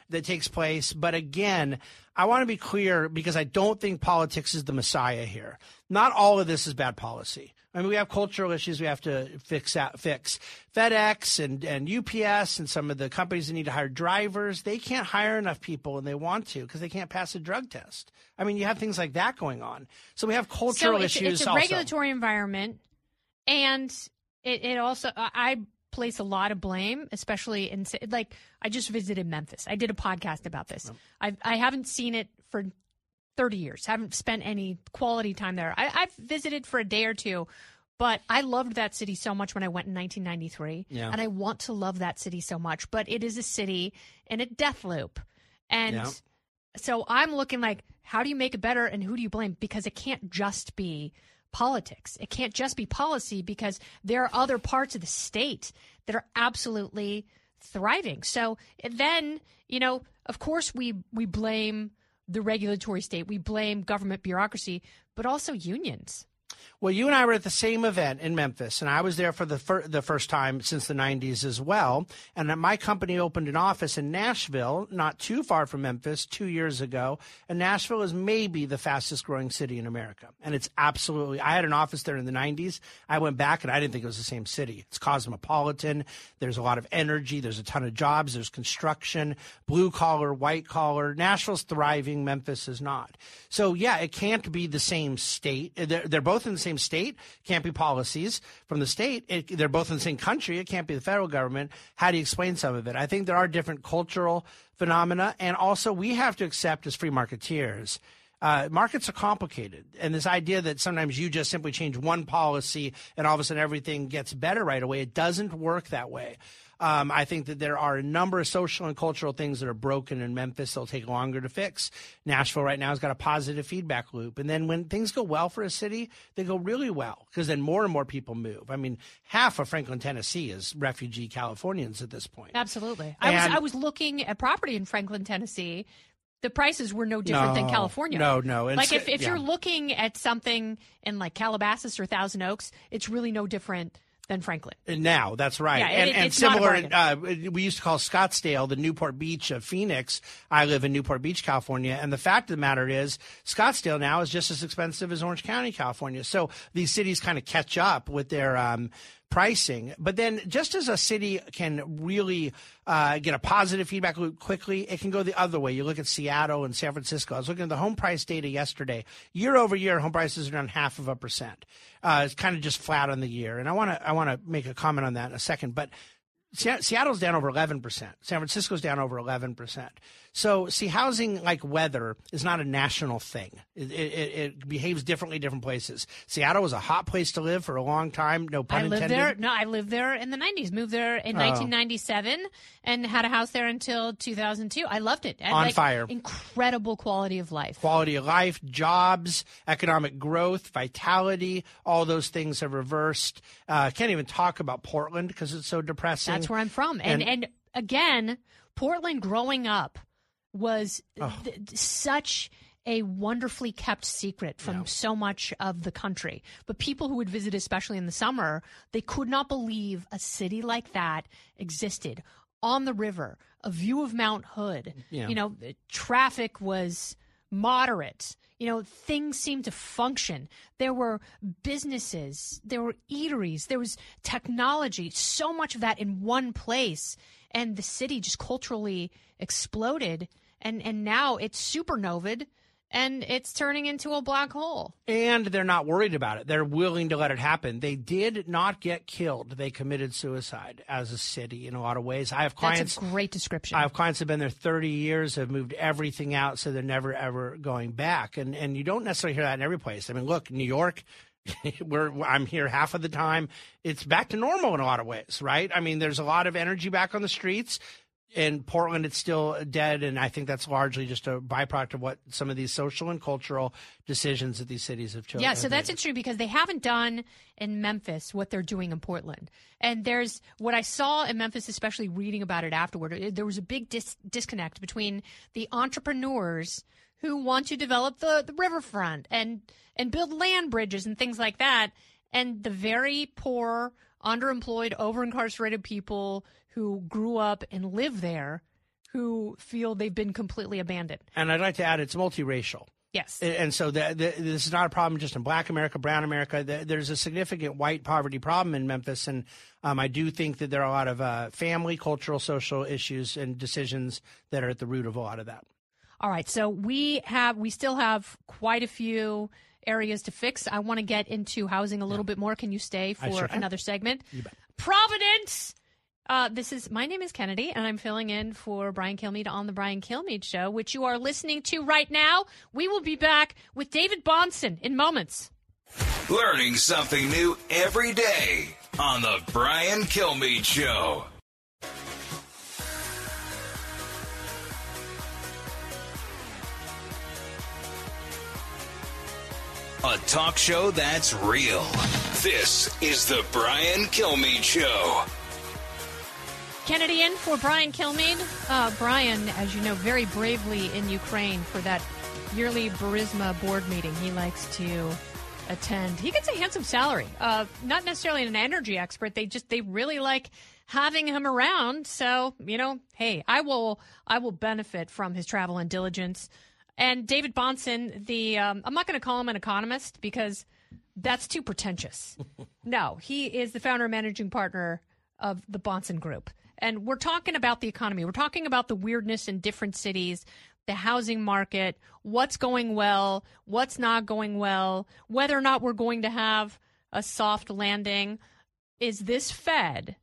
that takes place. But again, I want to be clear because I don't think politics is the messiah here. Not all of this is bad policy. I mean, we have cultural issues we have to fix out, fix. FedEx and, and U P S and some of the companies that need to hire drivers, they can't hire enough people, and they want to because they can't pass a drug test. I mean, you have things like that going on. So we have cultural so it's, issues it's a also. regulatory environment, and it, it also – I place a lot of blame, especially in – like I just visited Memphis. I did a podcast about this. Oh. I I haven't seen it for – thirty years. Haven't spent any quality time there. I, I've visited for a day or two, but I loved that city so much when I went in nineteen ninety-three. Yeah. And I want to love that city so much. But it is a city in a death loop. And yeah. so I'm looking like, how do you make it better and who do you blame? Because it can't just be politics. It can't just be policy because there are other parts of the state that are absolutely thriving. So then, you know, of course we we blame the regulatory state. We blame government bureaucracy, but also unions. Well, you and I were at the same event in Memphis, and I was there for the fir- the first time since the nineties as well. And my company opened an office in Nashville, not too far from Memphis, two years ago. And Nashville is maybe the fastest growing city in America. And it's absolutely – I had an office there in the nineties. I went back, and I didn't think it was the same city. It's cosmopolitan. There's a lot of energy. There's a ton of jobs. There's construction, blue collar, white collar. Nashville's thriving. Memphis is not. So, yeah, it can't be the same state. They're, they're both in the same state. Can't be policies from the state. It, they're both in the same country. It can't be the federal government. How do you explain some of it? I think there are different cultural phenomena, and also we have to accept as free marketeers, uh, markets are complicated. And this idea that sometimes you just simply change one policy and all of a sudden everything gets better right away, it doesn't work that way. Um, I think that there are a number of social and cultural things that are broken in Memphis. They'll take longer to fix. Nashville right now has got a positive feedback loop. And then when things go well for a city, they go really well because then more and more people move. I mean, half of Franklin, Tennessee is refugee Californians at this point. Absolutely. I was, I was looking at property in Franklin, Tennessee. The prices were no different no, than California. No, no. Like if, if yeah. you're looking at something in like Calabasas or Thousand Oaks, it's really no different than Franklin. Now, that's right. Yeah, and it, and it's similar, uh, we used to call Scottsdale the Newport Beach of Phoenix. I live in Newport Beach, California. And the fact of the matter is Scottsdale now is just as expensive as Orange County, California. So these cities kind of catch up with their um, pricing. But then just as a city can really uh, get a positive feedback loop quickly, it can go the other way. You look at Seattle and San Francisco. I was looking at the home price data yesterday. Year over year, home prices are down half of a percent. Uh, it's kind of just flat on the year. And I want to I want to make a comment on that in a second. But Seattle's down over eleven percent. San Francisco's down over eleven percent. So, see, housing, like weather, is not a national thing. It, it, it behaves differently in different places. Seattle was a hot place to live for a long time, no pun I lived intended. there. No, I lived there in the nineties. Moved there in oh. nineteen ninety-seven and had a house there until two thousand two. I loved it. I On like fire. Incredible quality of life. Quality of life, jobs, economic growth, vitality, all those things have reversed. I uh, can't even talk about Portland because it's so depressing. That's where I'm from. And, and, and again, Portland growing up was oh. th- such a wonderfully kept secret from yeah. so much of the country. But people who would visit, especially in the summer, they could not believe a city like that existed on the river, a view of Mount Hood. Yeah. You know, traffic was moderate. You know, things seemed to function. There were businesses, there were eateries, there was technology, so much of that in one place. And the city just culturally exploded. And, and now it's supernovaed, and it's turning into a black hole. And they're not worried about it. They're willing to let it happen. They did not get killed. They committed suicide as a city in a lot of ways. I have clients. That's a great description. I have clients who have been there thirty years, have moved everything out, so they're never, ever going back. And and you don't necessarily hear that in every place. I mean, look, New York, where I'm here half of the time, it's back to normal in a lot of ways, right? I mean, there's a lot of energy back on the streets. In Portland, it's still dead, and I think that's largely just a byproduct of what some of these social and cultural decisions that these cities have chosen. Yeah, so that's interesting because they haven't done in Memphis what they're doing in Portland. And there's what I saw in Memphis, especially reading about it afterward, there was a big dis- disconnect between the entrepreneurs who want to develop the, the riverfront and, and build land bridges and things like that, and the very poor, underemployed, over-incarcerated people who grew up and live there who feel they've been completely abandoned. And I'd like to add, it's multiracial. Yes. And so the, the, this is not a problem just in Black America, Brown America. The, there's a significant white poverty problem in Memphis. And um, I do think that there are a lot of uh, family, cultural, social issues and decisions that are at the root of a lot of that. All right. So we have we still have quite a few areas to fix. I want to get into housing a little yeah. bit more. Can you stay for sure another segment? You bet. Providence. Uh, this is my name is Kennedy, and I'm filling in for Brian Kilmeade on the Brian Kilmeade Show, which you are listening to right now. We will be back with David Bahnsen in moments. Learning something new every day on the Brian Kilmeade Show. A talk show that's real. This is the Brian Kilmeade Show. Kennedy in for Brian Kilmeade. Uh, Brian, as you know, very bravely in Ukraine for that yearly Burisma board meeting he likes to attend. He gets a handsome salary. Uh, not necessarily an energy expert. They just they really like having him around. So, you know, hey, I will I will benefit from his travel and diligence. And David Bahnsen, the um, I'm not going to call him an economist because that's too pretentious. No, he is the founder and managing partner of the Bahnsen Group. And we're talking about the economy. We're talking about the weirdness in different cities, the housing market, what's going well, what's not going well, whether or not we're going to have a soft landing. Is this Fed,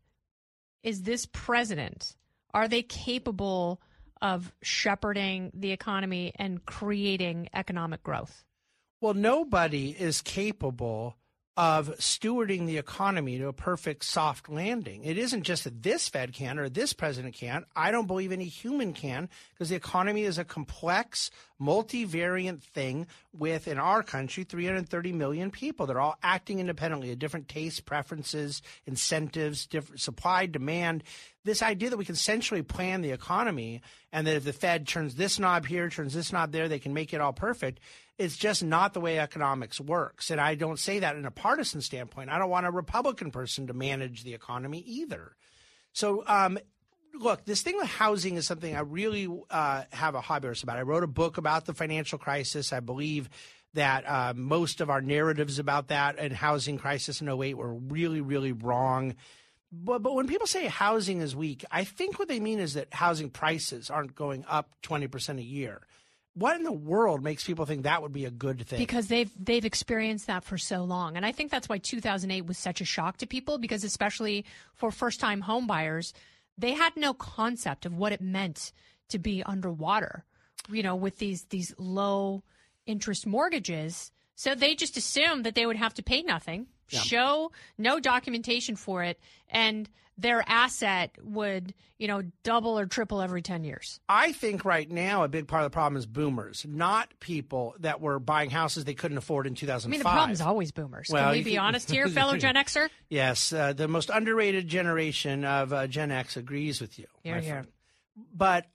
is this president, are they capable of shepherding the economy and creating economic growth? Well, nobody is capable of stewarding the economy to a perfect soft landing. It isn't just that this Fed can or this president can. I don't believe any human can, because the economy is a complex, multivariant thing with, in our country, three hundred thirty million people. They're all acting independently, at different tastes, preferences, incentives, different supply, demand. This idea that we can centrally plan the economy and that if the Fed turns this knob here, turns this knob there, they can make it all perfect. It's just not the way economics works. And I don't say that in a partisan standpoint. I don't want a Republican person to manage the economy either. So, um, look, this thing with housing is something I really uh, have a hobbyist about. I wrote a book about the financial crisis. I believe that uh, most of our narratives about that and housing crisis in oh eight were really, really wrong. But, but when people say housing is weak, I think what they mean is that housing prices aren't going up twenty percent a year. What in the world makes people think that would be a good thing? Because they've they've experienced that for so long. And I think that's why two thousand eight was such a shock to people, because especially for first-time home buyers, they had no concept of what it meant to be underwater, you know, with these these low interest mortgages. So they just assumed that they would have to pay nothing, yeah. show no documentation for it, and their asset would, you know, double or triple every ten years. I think right now a big part of the problem is boomers, not people that were buying houses they couldn't afford in two thousand five. I mean, the problem is always boomers. Well, Can we be can... honest here, fellow Gen Xer? Yes, uh, the most underrated generation of uh, Gen X agrees with you. Here, here. But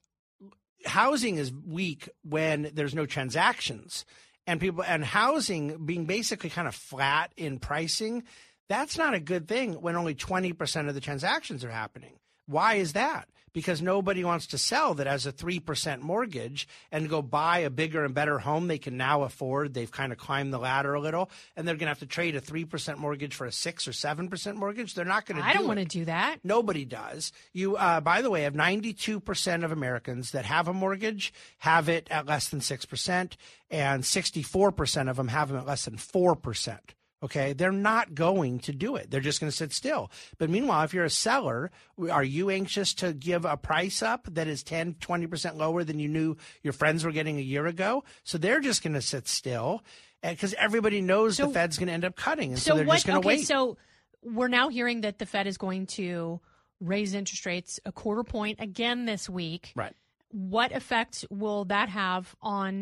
housing is weak when there's no transactions. And people and housing being basically kind of flat in pricing, that's not a good thing when only twenty percent of the transactions are happening. Why is that? Because nobody wants to sell that has a three percent mortgage and go buy a bigger and better home they can now afford. They've kind of climbed the ladder a little, and they're going to have to trade a three percent mortgage for a six or seven percent mortgage. They're not going to do it. I don't want to do that. Nobody does. You, uh, by the way, have ninety-two percent of Americans that have a mortgage have it at less than six percent, and sixty-four percent of them have them at less than four percent. Okay, they're not going to do it. They're just going to sit still. But meanwhile, if you're a seller, are you anxious to give a price up that is ten, twenty percent lower than you knew your friends were getting a year ago? So they're just going to sit still because everybody knows so, the Fed's going to end up cutting. And so, so they're what, just going to okay, wait. So we're now hearing that the Fed is going to raise interest rates a quarter point again this week. Right. What effect will that have on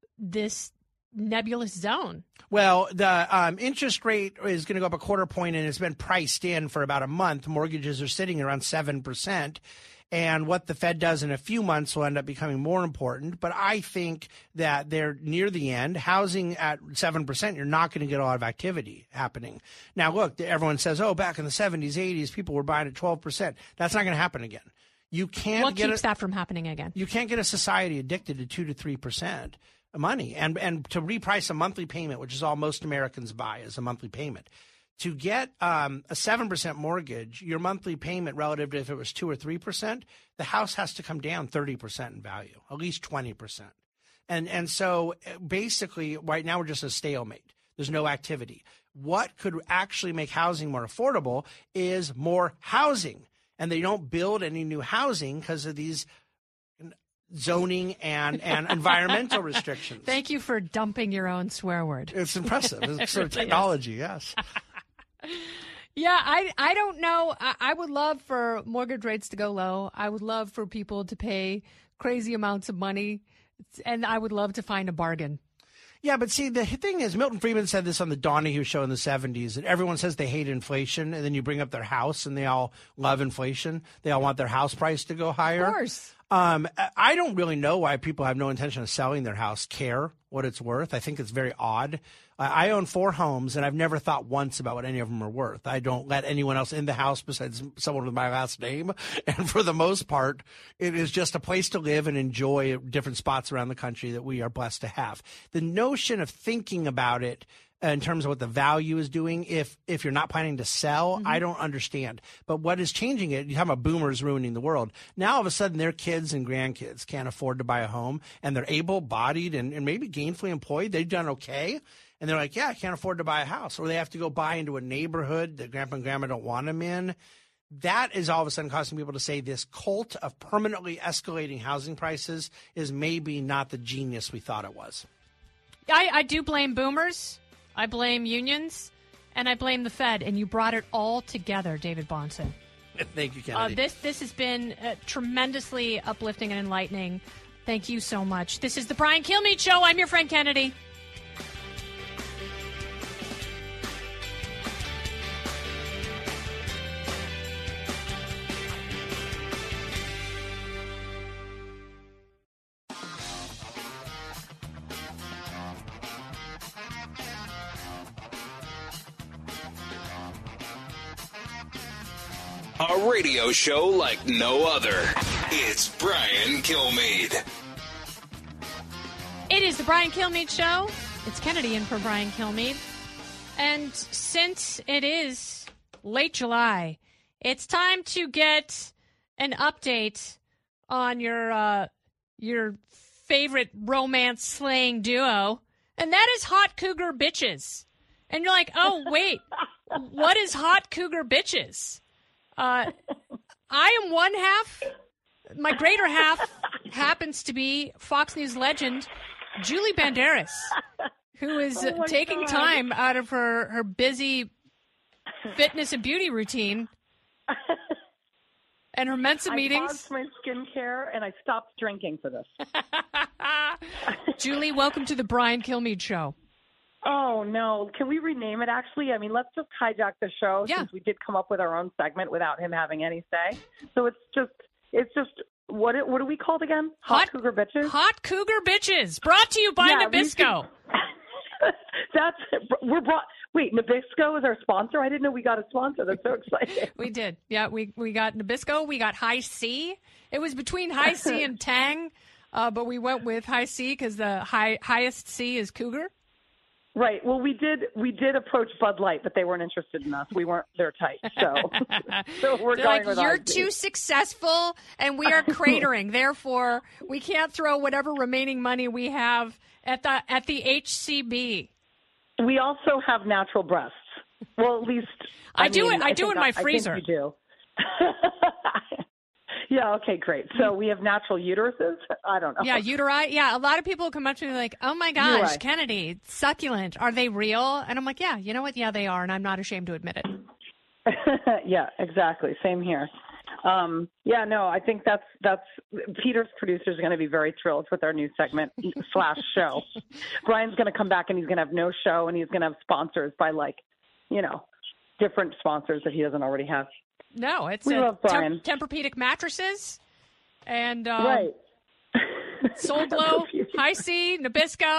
this nebulous zone? Well, the um, interest rate is going to go up a quarter point, and it's been priced in for about a month. Mortgages are sitting around seven percent. And what the Fed does in a few months will end up becoming more important. But I think that they're near the end. Housing at seven percent, you're not going to get a lot of activity happening. Now, look, everyone says, oh, back in the seventies, eighties, people were buying at twelve percent. That's not going to happen again. You can't What get keeps a, that from happening again? You can't get a society addicted to two to three percent money, and and to reprice a monthly payment, which is all most Americans buy, is a monthly payment. To get um, a seven percent mortgage, your monthly payment relative to if it was two or three percent, the house has to come down thirty percent in value, at least twenty percent. And and so basically, right now we're just a stalemate. There's no activity. What could actually make housing more affordable is more housing. And they don't build any new housing because of these zoning and, and environmental restrictions. Thank you for dumping your own swear word. It's impressive. It's It sort of really technology, yes. Yeah, I I don't know. I, I would love for mortgage rates to go low. I would love for people to pay crazy amounts of money, and I would love to find a bargain. Yeah, but see, the thing is, Milton Friedman said this on the Donahue show in the seventies, that everyone says they hate inflation, and then you bring up their house, and they all love inflation. They all want their house price to go higher. Of course. Um, I don't really know why people have no intention of selling their house, care what it's worth. I think it's very odd. I own four homes, and I've never thought once about what any of them are worth. I don't let anyone else in the house besides someone with my last name. And for the most part, it is just a place to live and enjoy different spots around the country that we are blessed to have. The notion of thinking about it in terms of what the value is doing, if if you're not planning to sell, mm-hmm. I don't understand. But what is changing it, you have about boomers ruining the world. Now, all of a sudden, their kids and grandkids can't afford to buy a home, and they're able-bodied and, and maybe gainfully employed. They've done okay. And they're like, yeah, I can't afford to buy a house. Or they have to go buy into a neighborhood that grandpa and grandma don't want them in. That is all of a sudden causing people to say this cult of permanently escalating housing prices is maybe not the genius we thought it was. I, I do blame boomers. I blame unions. And I blame the Fed. And you brought it all together, David Bahnsen. Thank you, Kennedy. Uh, this, this has been uh, tremendously uplifting and enlightening. Thank you so much. This is the Brian Kilmeade Show. I'm your friend Kennedy. A radio show like no other. It's Brian Kilmeade. It is the Brian Kilmeade Show. It's Kennedy in for Brian Kilmeade. And since it is late July, it's time to get an update on your uh, your favorite romance slaying duo, and that is Hot Cougar Bitches. And you're like, oh, wait, what is Hot Cougar Bitches? Uh, I am one half. My greater half happens to be Fox News legend Julie Banderas, who is oh taking God. time out of her, her busy fitness and beauty routine and her Mensa I meetings. paused my skincare and I stopped drinking for this. Julie, welcome to the Brian Kilmeade Show. Oh, no. Can we rename it, actually? I mean, let's just hijack the show yeah. since we did come up with our own segment without him having any say. So it's just, it's just, what it, what are we called again? Hot, Hot Cougar Bitches? Hot Cougar Bitches, brought to you by yeah, Nabisco. Should, that's, we're brought, wait, Nabisco is our sponsor? I didn't know we got a sponsor. That's so exciting. We did. Yeah, we, we got Nabisco. We got High C. It was between High C and Tang, uh, but we went with High C because the high, highest C is Cougar. Right. Well, we did we did approach Bud Light, but they weren't interested in us. We weren't their type. So, so we're They're going like, with you're I C. too successful, and we are cratering. Therefore, we can't throw whatever remaining money we have at the at the H C B. We also have natural breasts. Well, at least I, I do mean, it. I, I do think in my I, freezer. I think you do. Yeah, okay, great. So we have natural uteruses? I don't know. Yeah, uteri. Yeah, a lot of people come up to me like, oh, my gosh, Uteri. Kennedy, succulent. Are they real? And I'm like, yeah, you know what? Yeah, they are, and I'm not ashamed to admit it. Yeah, exactly. Same here. Um, yeah, no, I think that's that's Peter's producers are going to be very thrilled with our new segment slash show. Brian's going to come back and he's going to have no show and he's going to have sponsors by like, you know, different sponsors that he doesn't already have. No, it's we uh, love Brian. Temp- Tempur-Pedic mattresses and um, right. Soul Glow, High C, Nabisco.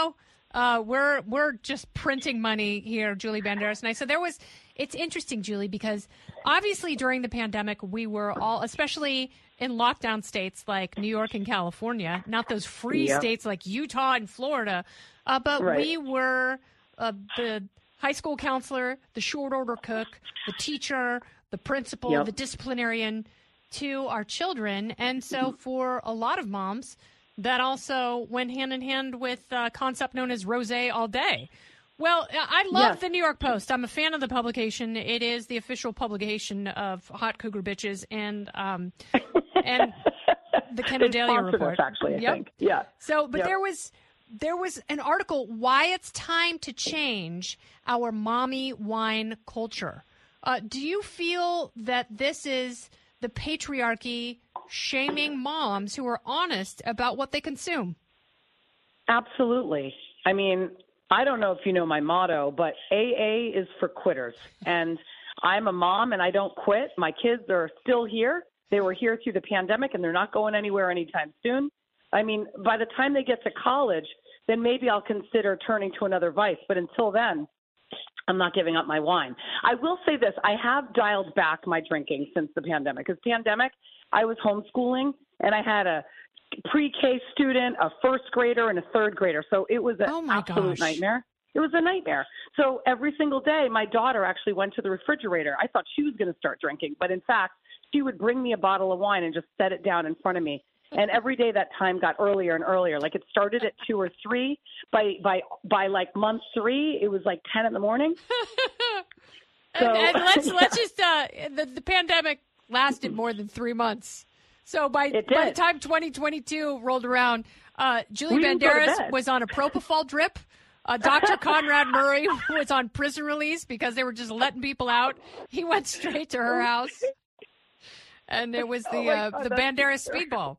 Uh, we're we're just printing money here, Julie Banderas and I. So there was, it's interesting, Julie, because obviously during the pandemic, we were all, especially in lockdown states like New York and California, not those free Yep. states like Utah and Florida, uh, but Right. we were uh, the high school counselor, the short order cook, the teacher, the principal, Yep. the disciplinarian to our children. And so for a lot of moms, that also went hand in hand with a concept known as rosé all day. Well, I love Yes. the New York Post. I'm a fan of the publication. It is the official publication of Hot Cougar Bitches and um, and the Kendall They Daily sponsored Report. us, actually, I Yep. think. Yeah. So, but Yep. there was there was an article, Why It's Time to Change Our Mommy Wine Culture. Uh, do you feel that this is the patriarchy shaming moms who are honest about what they consume? Absolutely. I mean, I don't know if you know my motto, but A A is for quitters. And I'm a mom and I don't quit. My kids are still here. They were here through the pandemic and they're not going anywhere anytime soon. I mean, by the time they get to college, then maybe I'll consider turning to another vice. But until then, I'm not giving up my wine. I will say this. I have dialed back my drinking since the pandemic. Because pandemic, I was homeschooling and I had a pre-K student, a first grader, and a third grader. So it was an Oh, my absolute gosh. nightmare. It was a nightmare. So every single day, my daughter actually went to the refrigerator. I thought she was going to start drinking. But in fact, she would bring me a bottle of wine and just set it down in front of me. And every day that time got earlier and earlier. Like it started at two or three. By by by like month three, it was like ten in the morning. And, So- and let's Yeah. let's just uh, the, the pandemic lasted more than three months. So by It by the did. time twenty twenty-two rolled around, uh, Julie We didn't go to Banderas bed. was on a propofol drip. Uh, Doctor Conrad Murray was on prison release because they were just letting people out. He went straight to her house, and it was the Oh, my uh, God, the that's Banderas hysterical. speedball.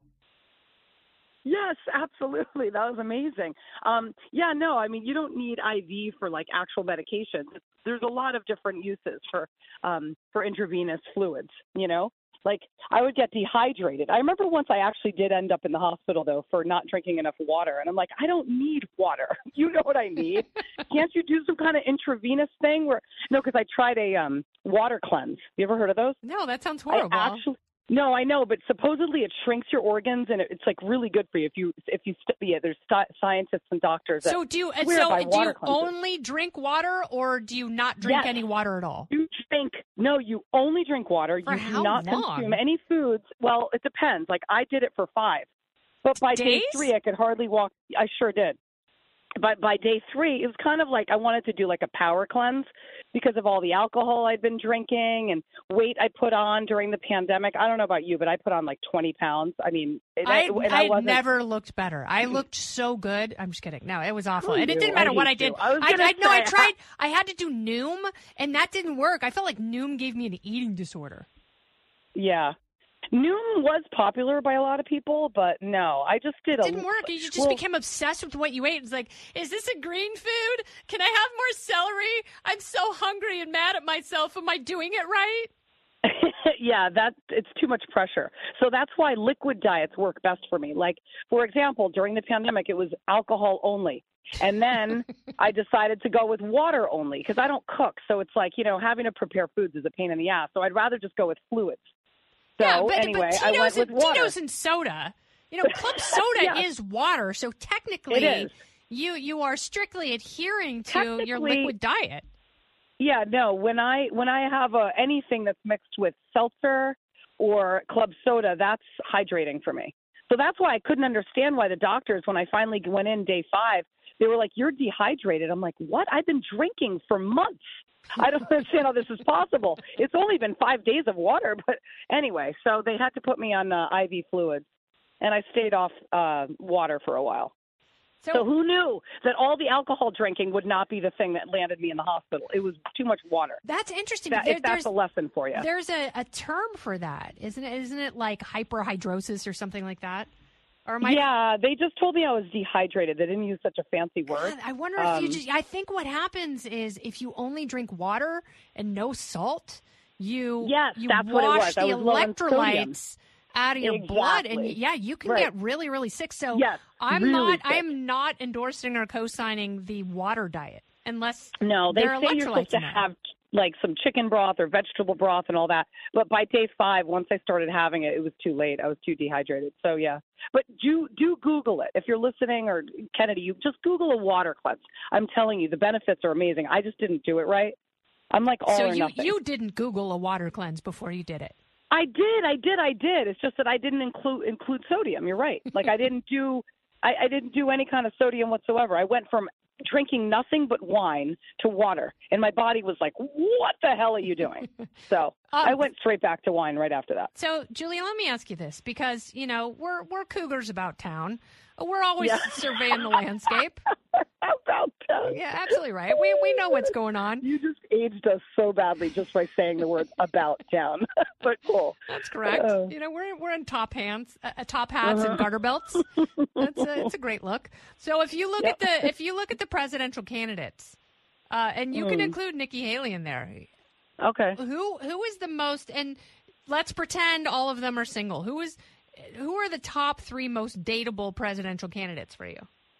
Yes, absolutely. That was amazing. Um, yeah, no, I mean, you don't need I V for like actual medication. There's a lot of different uses for um, for intravenous fluids, you know? Like I would get dehydrated. I remember once I actually did end up in the hospital though for not drinking enough water. And I'm like, I don't need water. You know what I need? Can't you do some kind of intravenous thing where, no, because I tried a um, water cleanse. You ever heard of those? No, that sounds horrible. I actually, no, I know, but supposedly it shrinks your organs and it, it's like really good for you if you if you st- yeah. There's st- scientists and doctors. That so do you? And swear so by do water you cleanses. only drink water, or do you not drink Yes. any water at all? You drink no, you only drink water. For you how do not long? consume any foods. Well, it depends. Like I did it for five, but by day Days? three I could hardly walk. I sure did. But by day three, it was kind of like I wanted to do like a power cleanse because of all the alcohol I'd been drinking and weight I put on during the pandemic. I don't know about you, but I put on like twenty pounds. I mean, and I, and I wasn't- never looked better. I looked so good. I'm just kidding. No, it was awful. Screw And it you. didn't matter I what I hate did. you. I was I, gonna I no, I say, tried. I had to do Noom, and that didn't work. I felt like Noom gave me an eating disorder. Yeah. Noom was popular by a lot of people, but no, I just did It a didn't work. You just well, became obsessed with what you ate. It's like, is this a green food? Can I have more celery? I'm so hungry and mad at myself. Am I doing it right? yeah, that it's too much pressure. So that's why liquid diets work best for me. Like, for example, during the pandemic, it was alcohol only. And then I decided to go with water only because I don't cook. So it's like, you know, having to prepare foods is a pain in the ass. So I'd rather just go with fluids. So yeah, but, anyway, but I Tito's, went with and, water. Tito's and soda. You know, club soda Yeah. is water. So technically, It is. you you are strictly adhering to your Technically- liquid diet. Yeah, no. When I when I have uh, anything that's mixed with seltzer or club soda, that's hydrating for me. So that's why I couldn't understand why the doctors, when I finally went in day five, they were like, "You're dehydrated." I'm like, "What? I've been drinking for months. I don't understand how this is possible. It's only been five days of water." But anyway, so they had to put me on uh, I V fluids, and I stayed off uh, water for a while. So, So who knew that all the alcohol drinking would not be the thing that landed me in the hospital? It was too much water. that's interesting. That, There- if that's there's a lesson for you. there's a, a term for that, isn't it? Isn't it like hyperhidrosis or something like that? Or am I? Yeah, they just told me I was dehydrated. They didn't use such a fancy word. God, I wonder if you Um, just. I think what happens is if you only drink water and no salt, you Yes, you that's what it wash was. I the was low in sodium. electrolytes out of your exactly. blood, and yeah, you can right. get really, really sick. So yes, I'm really not, sick. I am not endorsing or co-signing the water diet unless no, they there are say you're supposed to in there. have like some chicken broth or vegetable broth and all that. But by day five, once I started having it, it was too late. I was too dehydrated. So yeah, but do do Google it if you're listening, or Kennedy, you just Google a water cleanse. I'm telling you, the benefits are amazing. I just didn't do it right. I'm like all so or you nothing. you didn't Google a water cleanse before you did it. I did, I did, I did. It's just that I didn't include include sodium. You're right. Like I didn't do, I, I didn't do any kind of sodium whatsoever. I went from drinking nothing but wine to water, and my body was like, "What the hell are you doing?" So um, I went straight back to wine right after that. So, Julia, let me ask you this, because you know we're we're cougars about town. We're always yeah. surveying the landscape. About town. Yeah, absolutely right. We we know what's going on. You just aged us so badly just by saying the word "about town," but cool. That's correct. Uh, you know, we're we're in top hands, uh, top hats, uh-huh. and garter belts. That's a, it's a great look. So if you look yep. at the if you look at the presidential candidates, uh, and you mm. can include Nikki Haley in there. Okay. Who who is the most? And let's pretend all of them are single. Who is who are the top three most dateable presidential candidates for you?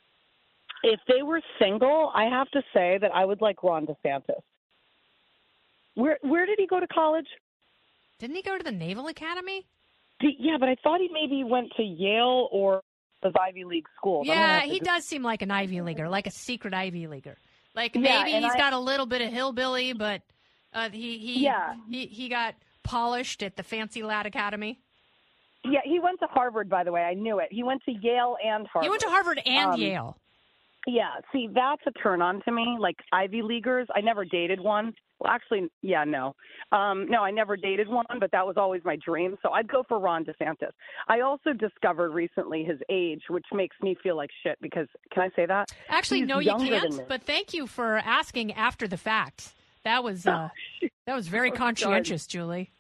If they were single, I have to say that I would like Ron DeSantis. Where where did he go to college? Didn't he go to the Naval Academy? Did, yeah, but I thought he maybe went to Yale or the Ivy League school. Yeah, he does seem like an Ivy Leaguer, like a secret Ivy Leaguer. Like maybe yeah, he's I, got a little bit of hillbilly, but uh, he he, yeah. he he got polished at the Fancy Lad Academy. Yeah, he went to Harvard, by the way. I knew it. He went to Yale and Harvard. He went to Harvard and um, Yale. Yeah, see, that's a turn on to me. Like Ivy Leaguers, I never dated one. Well, actually, yeah, no. Um, no, I never dated one, but that was always my dream. So I'd go for Ron DeSantis. I also discovered recently his age, which makes me feel like shit because, can I say that? Actually, He's no, you can't, but thank you for asking after the fact. That was uh, that was very oh, conscientious, Julie.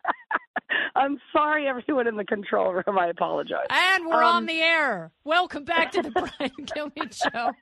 I'm sorry, everyone in the control room. I apologize. And we're um, on the air. Welcome back to the Brian Kilmeade Show.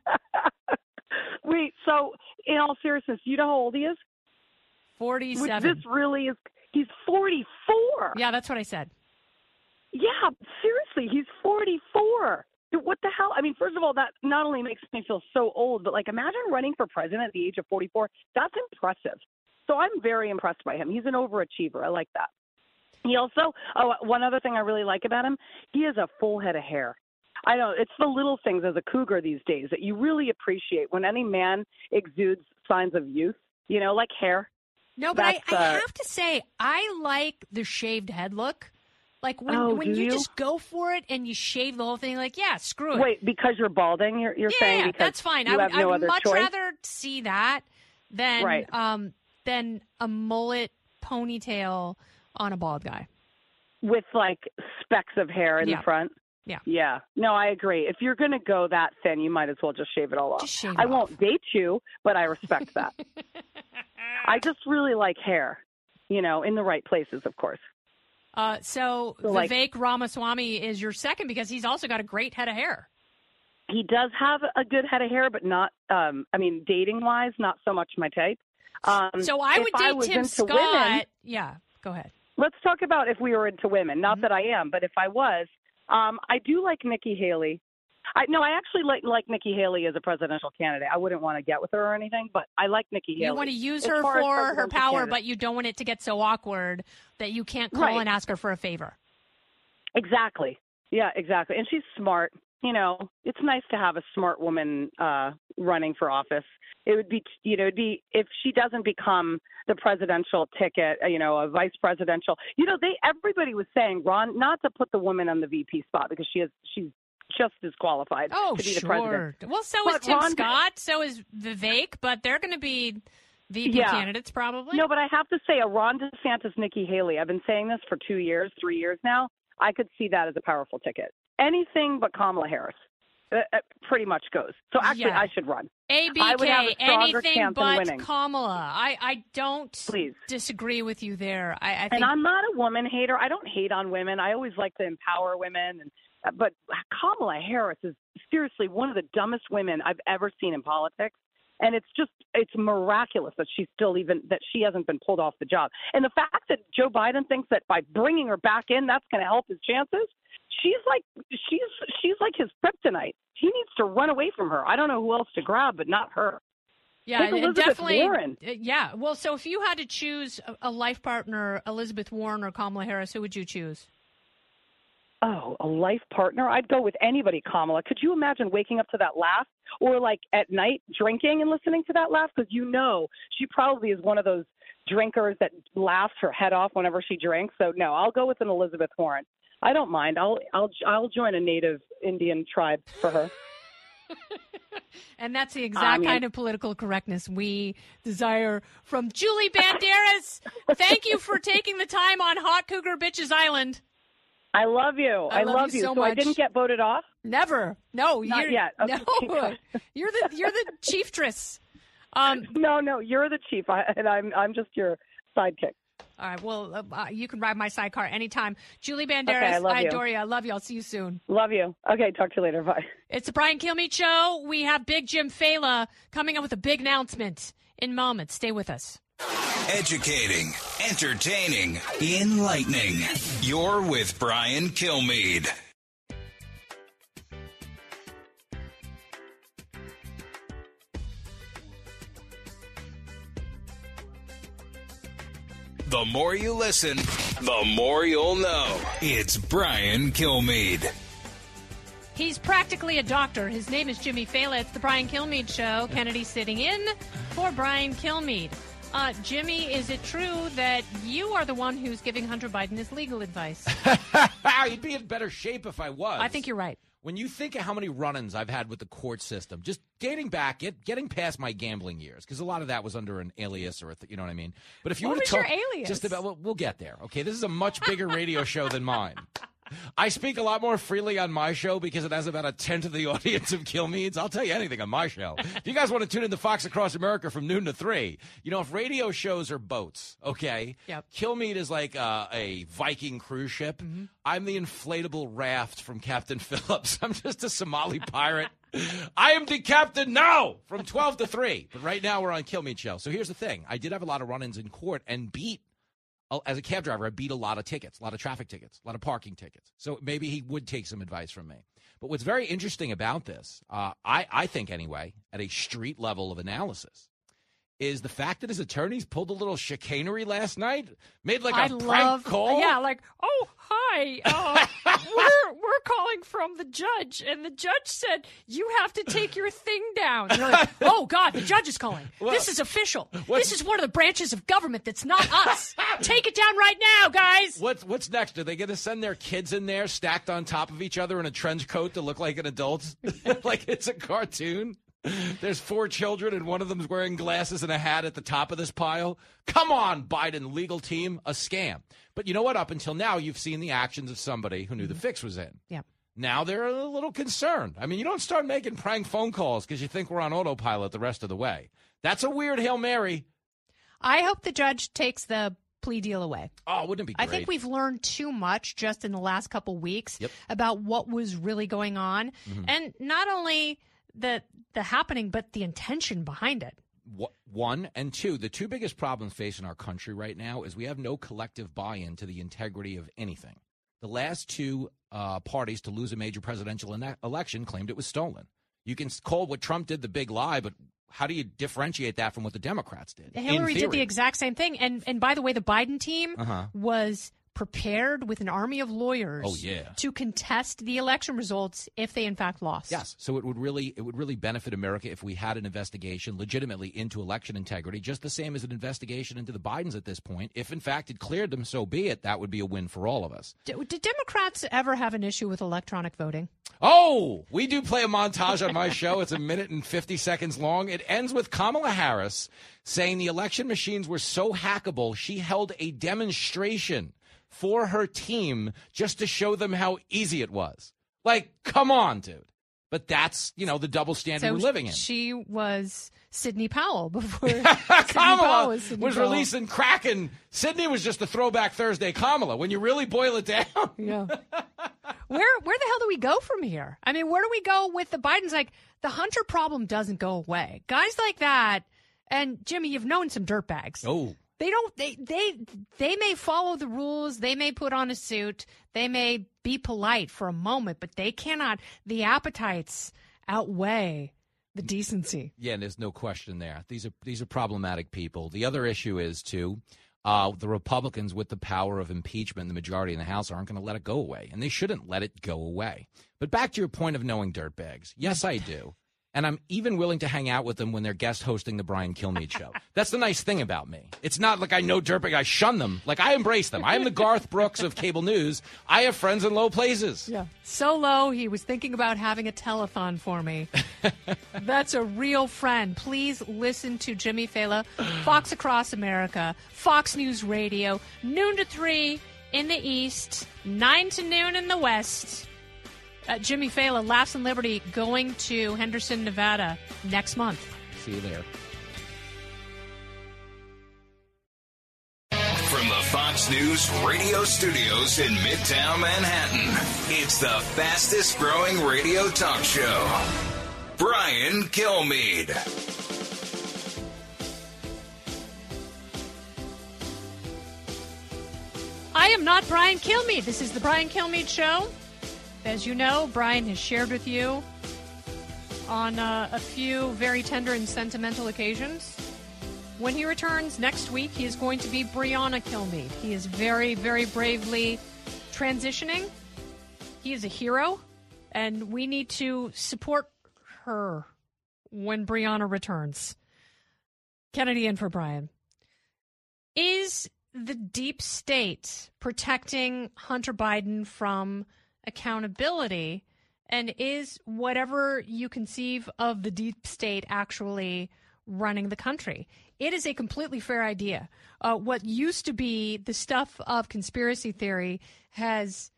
Wait, so in all seriousness, you know how old he is? forty-seven. Which this really is. He's forty-four. Yeah, that's what I said. Yeah, seriously, he's forty-four. What the hell? I mean, first of all, that not only makes me feel so old, but like imagine running for president at the age of forty-four. That's impressive. So I'm very impressed by him. He's an overachiever. I like that. He also, oh, one other thing I really like about him, he has a full head of hair. I know it's the little things as a cougar these days that you really appreciate when any man exudes signs of youth, you know, like hair. No, but I, I uh, have to say, I like the shaved head look. Like when, oh, when you, you just go for it and you shave the whole thing, like, yeah, screw it. Wait, because you're balding, you're, you're yeah, saying? Yeah, because that's fine. You I would, have no I would other much choice? rather see that than, right. um, than a mullet ponytail on a bald guy. With like specks of hair in yeah. the front? Yeah. Yeah. No, I agree. If you're going to go that thin, you might as well just shave it all off. Just shave it I off. won't date you, but I respect that. I just really like hair, you know, in the right places, of course. Uh, so, so Vivek like, Ramaswamy is your second because he's also got a great head of hair. He does have a good head of hair, but not, um, I mean, dating-wise, not so much my type. Um, so I would I date Tim Scott. Women, yeah, go ahead. Let's talk about if we were into women. Not Mm-hmm. that I am, but if I was, um, I do like Nikki Haley. I no, I actually like like Nikki Haley as a presidential candidate. I wouldn't want to get with her or anything, but I like Nikki Haley. You want to use as her far as for her presidential power, candidate. but you don't want it to get so awkward that you can't call Right. and ask her for a favor. Exactly. Yeah, exactly. And she's smart. You know, it's nice to have a smart woman uh, running for office. It would be, you know, it'd be if she doesn't become the presidential ticket, uh, you know, a vice presidential. You know, they everybody was saying, Ron, not to put the woman on the V P spot because she is she's just as qualified oh, to be sure. the president. Well, so but is Tim Ron, Scott, so is Vivek, but they're going to be V P yeah. candidates probably. No, but I have to say, a Ron DeSantis, Nikki Haley. I've been saying this for two years, three years now. I could see that as a powerful ticket. Anything but Kamala Harris. Uh, it pretty much goes. So actually, yeah. I should run. A B I would have K, a stronger anything chance but in winning. Kamala. I, I don't Please. disagree with you there. I, I think And I'm not a woman hater. I don't hate on women. I always like to empower women. And but Kamala Harris is seriously one of the dumbest women I've ever seen in politics. And it's just, it's miraculous that she's still even, that she hasn't been pulled off the job. And the fact that Joe Biden thinks that by bringing her back in, that's going to help his chances. She's like, she's, she's like his kryptonite. He needs to run away from her. I don't know who else to grab, but not her. Yeah, Elizabeth definitely. Warren. Yeah. Well, so if you had to choose a life partner, Elizabeth Warren or Kamala Harris, who would you choose? Oh, a life partner? I'd go with anybody, Kamala. Could you imagine waking up to that laugh, or like at night drinking and listening to that laugh? Because you know she probably is one of those drinkers that laughs her head off whenever she drinks. So no, I'll go with an Elizabeth Warren. I don't mind. I'll I'll I'll join a native Indian tribe for her. And that's the exact I mean, kind of political correctness we desire from Julie Banderas. Thank you for taking the time on Hot Cougar Bitches Island. I love you. I, I love, love you you. so So much. I didn't get voted off? Never. No, Not you're, yet. Okay. No, you're the you're the chieftress. Um, no, no, you're the chief, I, and I'm I'm just your sidekick. All right. Well, uh, you can ride my sidecar anytime. Julie Banderas, Okay, I love I you. adore you. I love you. I'll see you soon. Love you. Okay, talk to you later. Bye. It's the Brian Kilmeade Show. We have Big Jim Fela coming up with a big announcement in moments. Stay with us. Educating, entertaining, enlightening. You're with Brian Kilmeade. The more you listen, the more you'll know. It's Brian Kilmeade. He's practically a doctor. His name is Jimmy Fela. It's the Brian Kilmeade Show. Kennedy sitting in for Brian Kilmeade. Uh, Jimmy, is it true that you are the one who's giving Hunter Biden his legal advice? He'd be in better shape if I was. I think you're right. When you think of how many run-ins I've had with the court system, just dating back, get, getting past my gambling years, because a lot of that was under an alias or a th- you know what I mean. But if you What were was to your talk alias? just about, well, we'll get there. Okay, this is a much bigger radio show than mine. I speak a lot more freely on my show because it has about a tenth of the audience of Kilmeade's. I'll tell you anything on my show. If you guys want to tune in to Fox Across America from noon to three, you know, if radio shows are boats, okay, Yep. Kilmeade is like uh, a Viking cruise ship. Mm-hmm. I'm the inflatable raft from Captain Phillips. I'm just a Somali pirate. I am the captain now from twelve to three. But right now we're on Kilmeade Show. So here's the thing. I did have a lot of run-ins in court and beat as a cab driver, I beat a lot of tickets, a lot of traffic tickets, a lot of parking tickets. So maybe he would take some advice from me. But what's very interesting about this, uh, I, I think anyway, at a street level of analysis, is the fact that his attorneys pulled a little chicanery last night, made like a I prank love, call. Yeah, like, oh, hi. Uh, we're, we're calling from the judge, and the judge said, you have to take your thing down. And you're like, oh, God, the judge is calling. Well, this is official. what's- This is one of the branches of government that's not us. Take it down right now, guys. What's what's next? Are they going to send their kids in there stacked on top of each other in a trench coat to look like an adult? Like it's a cartoon? There's four children and one of them's wearing glasses and a hat at the top of this pile. Come on, Biden legal team, a scam. But you know what? Up until now, you've seen the actions of somebody who knew the fix was in. Yeah. Now they're a little concerned. I mean, you don't start making prank phone calls because you think we're on autopilot the rest of the way. That's a weird Hail Mary. I hope the judge takes the plea deal away. Oh, wouldn't it be great? I think we've learned too much just in the last couple weeks Yep. about what was really going on. Mhm. And not only the the happening, but the intention behind it. Wh- One, and two, the two biggest problems facing our country right now is we have no collective buy-in to the integrity of anything. The last two uh, parties to lose a major presidential ene- election claimed it was stolen. You can call what Trump did the big lie, but how do you differentiate that from what the Democrats did? Hillary In did the theory. exact same thing. And and by the way, the Biden team Uh-huh. was prepared with an army of lawyers Oh, yeah. to contest the election results if they in fact lost. Yes, so it would really it would really benefit America if we had an investigation legitimately into election integrity, just the same as an investigation into the Bidens at this point. If in fact it cleared them, so be it. That would be a win for all of us. Did, did Democrats ever have an issue with electronic voting? Oh, we do play a montage on my show. It's a minute and fifty seconds long. It ends with Kamala Harris saying the election machines were so hackable, she held a demonstration for her team just to show them how easy it was. Like, come on, dude. But that's, you know, the double standard So we're living in. she was Sidney Powell before Sidney Powell Kamala was, was, Sidney Powell. releasing crack, and Sydney was just a throwback Thursday Kamala. When you really boil it down. Yeah. where where the hell do we go from here? I mean, where do we go with the Bidens? Like, the Hunter problem doesn't go away. Guys like that, and Jimmy, you've known some dirtbags. Oh. They don't. They they they may follow the rules. They may put on a suit. They may be polite for a moment, but they cannot. The appetites outweigh the decency. Yeah, and there's no question there. These are these are problematic people. The other issue is too, uh, the Republicans with the power of impeachment, the majority in the House, aren't going to let it go away, and they shouldn't let it go away. But back to your point of knowing dirtbags. Yes, I do. And I'm even willing to hang out with them when they're guest hosting the Brian Kilmeade show. That's the nice thing about me. It's not like I know dirtbag. I shun them. Like, I embrace them. I am the Garth Brooks of cable news. I have friends in low places. Yeah. So low, he was thinking about having a telethon for me. That's a real friend. Please listen to Jimmy Fallon, Fox Across America, Fox News Radio, noon to three in the East, nine to noon in the West. Uh, Jimmy Fallon, Laughs and Liberty, going to Henderson, Nevada next month. See you there. From the Fox News radio studios in Midtown Manhattan, it's the fastest growing radio talk show. Brian Kilmeade. I am not Brian Kilmeade. This is the Brian Kilmeade Show. As you know, Brian has shared with you on uh, a few very tender and sentimental occasions. When he returns next week, he is going to be Brianna Kilmeade. He is very, very bravely transitioning. He is a hero, and we need to support her when Brianna returns. Kennedy in for Brian. Is the deep state protecting Hunter Biden from accountability, and is whatever you conceive of the deep state actually running the country? It is a completely fair idea. Uh, what used to be the stuff of conspiracy theory has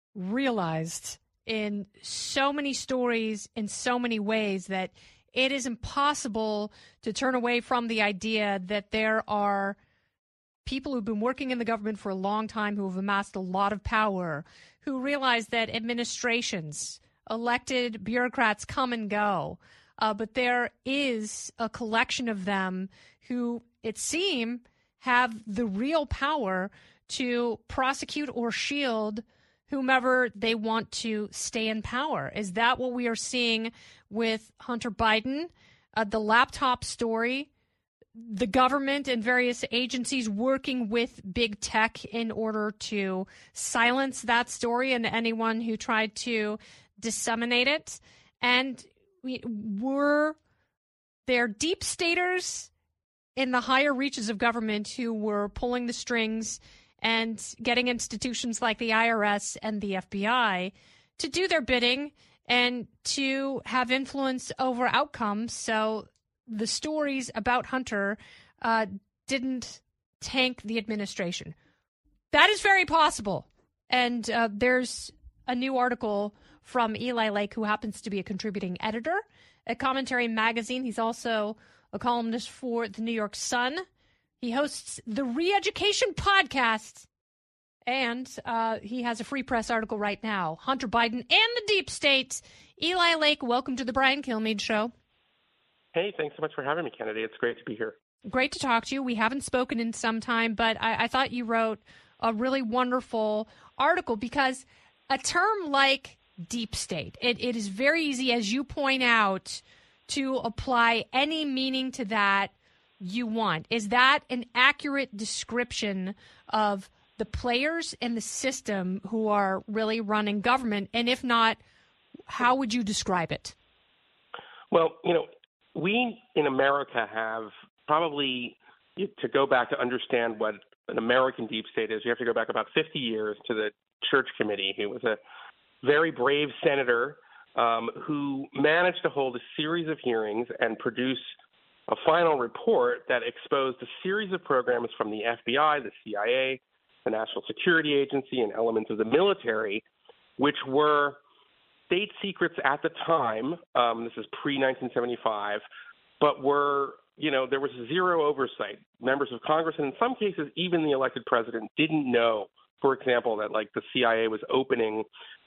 realized in so many stories, in so many ways, that it is impossible to turn away from the idea that there are people who've been working in the government for a long time, who have amassed a lot of power, who realize that administrations, elected bureaucrats come and go. Uh, but there is a collection of them who, it seems, have the real power to prosecute or shield whomever they want to stay in power. Is that what we are seeing with Hunter Biden? Uh, the laptop story, the government and various agencies working with big tech in order to silence that story and anyone who tried to disseminate it. And we were there deep staters in the higher reaches of government who were pulling the strings and getting institutions like the I R S and the F B I to do their bidding and to have influence over outcomes. So the stories about Hunter uh, didn't tank the administration. That is very possible. And uh, there's a new article from Eli Lake, who happens to be a contributing editor at Commentary Magazine. He's also a columnist for the New York Sun. He hosts the Re-Education Podcast. And uh, he has a Free Press article right now. Hunter Biden and the Deep State. Eli Lake, welcome to the Brian Kilmeade Show. Hey, thanks so much for having me, Kennedy. It's great to be here. Great to talk to you. We haven't spoken in some time, but I, I thought you wrote a really wonderful article because a term like deep state, it, it is very easy, as you point out, to apply any meaning to that you want. Is that an accurate description of the players in the system who are really running government? And if not, how would you describe it? Well, you know, we in America have probably, to go back to understand what an American deep state is, you have to go back about fifty years to the Church Committee, who was a very brave senator um, who managed to hold a series of hearings and produce a final report that exposed a series of programs from the F B I, the C I A, the National Security Agency, and elements of the military, which were state secrets at the time. Um, this is pre nineteen seventy-five, but were, you know, there was zero oversight. Members of Congress, and in some cases, even the elected president, didn't know, for example, that like the C I A was opening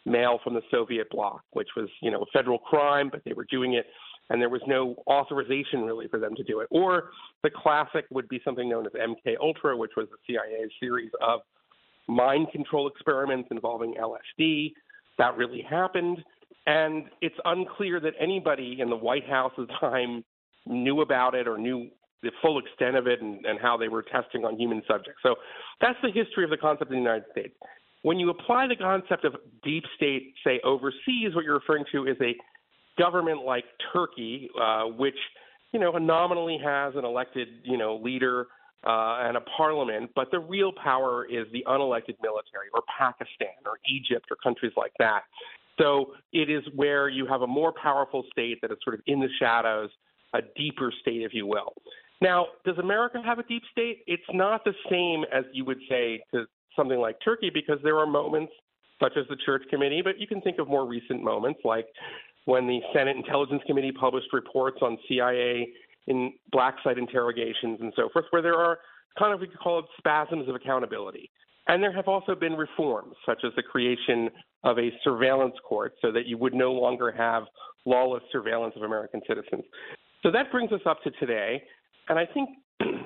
mail from the Soviet bloc, which was, you know, a federal crime, but they were doing it, and there was no authorization really for them to do it. Or the classic would be something known as M K Ultra, which was the C I A's series of mind control experiments involving L S D. That really happened. And it's unclear that anybody in the White House at the time knew about it or knew the full extent of it and, and how they were testing on human subjects. So that's the history of the concept in the United States. When you apply the concept of deep state, say, overseas, what you're referring to is a government like Turkey, uh, which, you know, nominally has an elected, you know, leader uh, and a parliament, but the real power is the unelected military, or Pakistan or Egypt or countries like that. So it is where you have a more powerful state that is sort of in the shadows, a deeper state, if you will. Now, does America have a deep state? It's not the same as you would say to something like Turkey, because there are moments such as the Church Committee, but you can think of more recent moments like when the Senate Intelligence Committee published reports on C I A in black site interrogations and so forth, where there are kind of, we could call it spasms of accountability. And there have also been reforms, such as the creation of a surveillance court so that you would no longer have lawless surveillance of American citizens. So that brings us up to today. And I think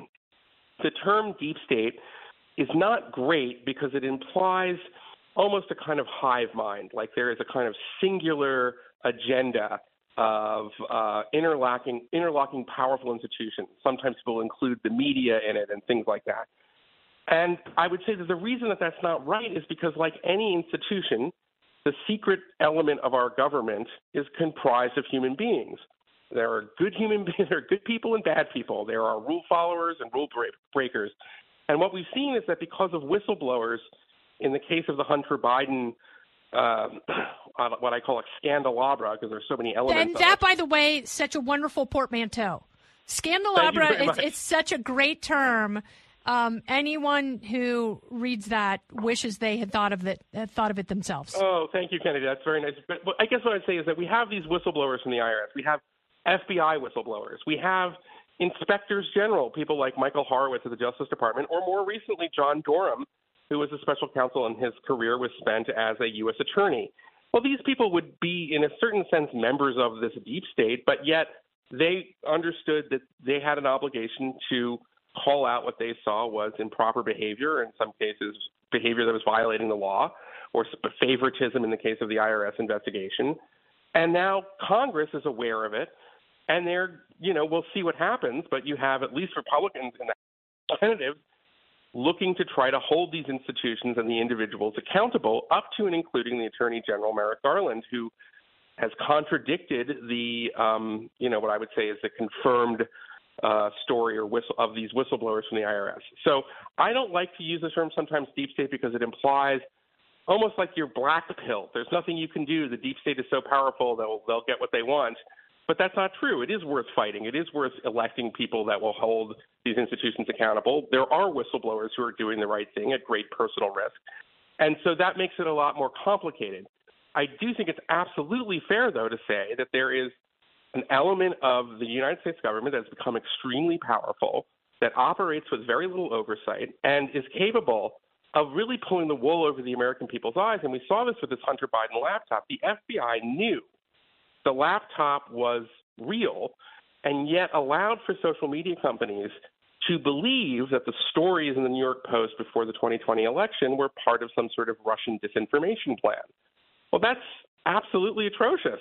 the term deep state is not great because it implies almost a kind of hive mind, like there is a kind of singular agenda of uh, interlocking, interlocking powerful institutions. Sometimes people include the media in it and things like that. And I would say that the reason that that's not right is because, like any institution, the secret element of our government is comprised of human beings. There are good human beings, there are good people and bad people. There are rule followers and rule breakers. And what we've seen is that because of whistleblowers, in the case of the Hunter Biden, uh, what I call a scandalabra, because there's so many elements. And that, by the way, such a wonderful portmanteau. Scandalabra is it's such a great term. Um, anyone who reads that wishes they had thought of it, had thought of it themselves. Oh, thank you, Kennedy. That's very nice. But, but I guess what I'd say is that we have these whistleblowers from the I R S. We have F B I whistleblowers. We have inspectors general, people like Michael Horowitz of the Justice Department, or more recently, John Durham, who was a special counsel and his career was spent as a U S attorney. Well, these people would be, in a certain sense, members of this deep state, but yet they understood that they had an obligation to call out what they saw was improper behavior, in some cases behavior that was violating the law, or favoritism in the case of the I R S investigation. And now Congress is aware of it, and they're, you know, we'll see what happens, but you have at least Republicans in the Senate looking to try to hold these institutions and the individuals accountable, up to and including the Attorney General Merrick Garland, who has contradicted the, um, you know, what I would say is the confirmed uh, story or whistle of these whistleblowers from the I R S. So I don't like to use the term sometimes deep state because it implies almost like you're black pill. There's nothing you can do. The deep state is so powerful they'll they'll get what they want. But that's not true. It is worth fighting. It is worth electing people that will hold these institutions accountable. There are whistleblowers who are doing the right thing at great personal risk. And so that makes it a lot more complicated. I do think it's absolutely fair, though, to say that there is an element of the United States government that has become extremely powerful, that operates with very little oversight, and is capable of really pulling the wool over the American people's eyes. And we saw this with this Hunter Biden laptop. The F B I knew the laptop was real, and yet allowed for social media companies to believe that the stories in the New York Post before the twenty twenty election were part of some sort of Russian disinformation plan. Well, that's absolutely atrocious.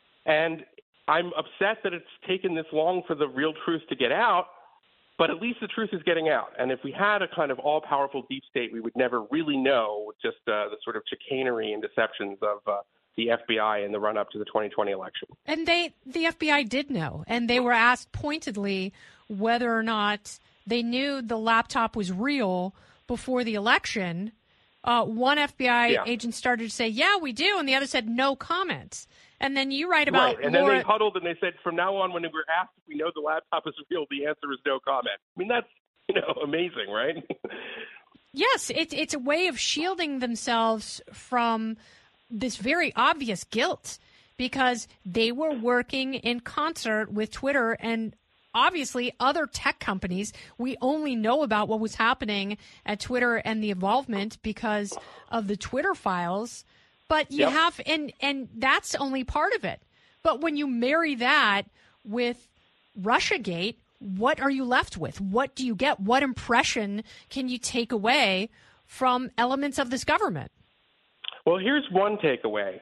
And I'm upset that it's taken this long for the real truth to get out, but at least the truth is getting out. And if we had a kind of all-powerful deep state, we would never really know just uh, the sort of chicanery and deceptions of uh, the F B I in the run-up to the twenty twenty election. And they, the F B I did know, and they were asked pointedly whether or not they knew the laptop was real before the election. Uh, one F B I yeah. agent started to say, yeah, we do, and the other said, no comments. And then you write about right. And Laura- then they huddled and they said, from now on, when we're asked if we know the laptop is real, the answer is no comment. I mean, that's, you know, amazing, right? Yes, it, it's a way of shielding themselves from this very obvious guilt, because they were working in concert with Twitter and obviously other tech companies. We only know about what was happening at Twitter and the involvement because of the Twitter files. But you Yep. have, and and that's only part of it. But when you marry that with Russiagate, what are you left with? What do you get? What impression can you take away from elements of this government? Well, here's one takeaway.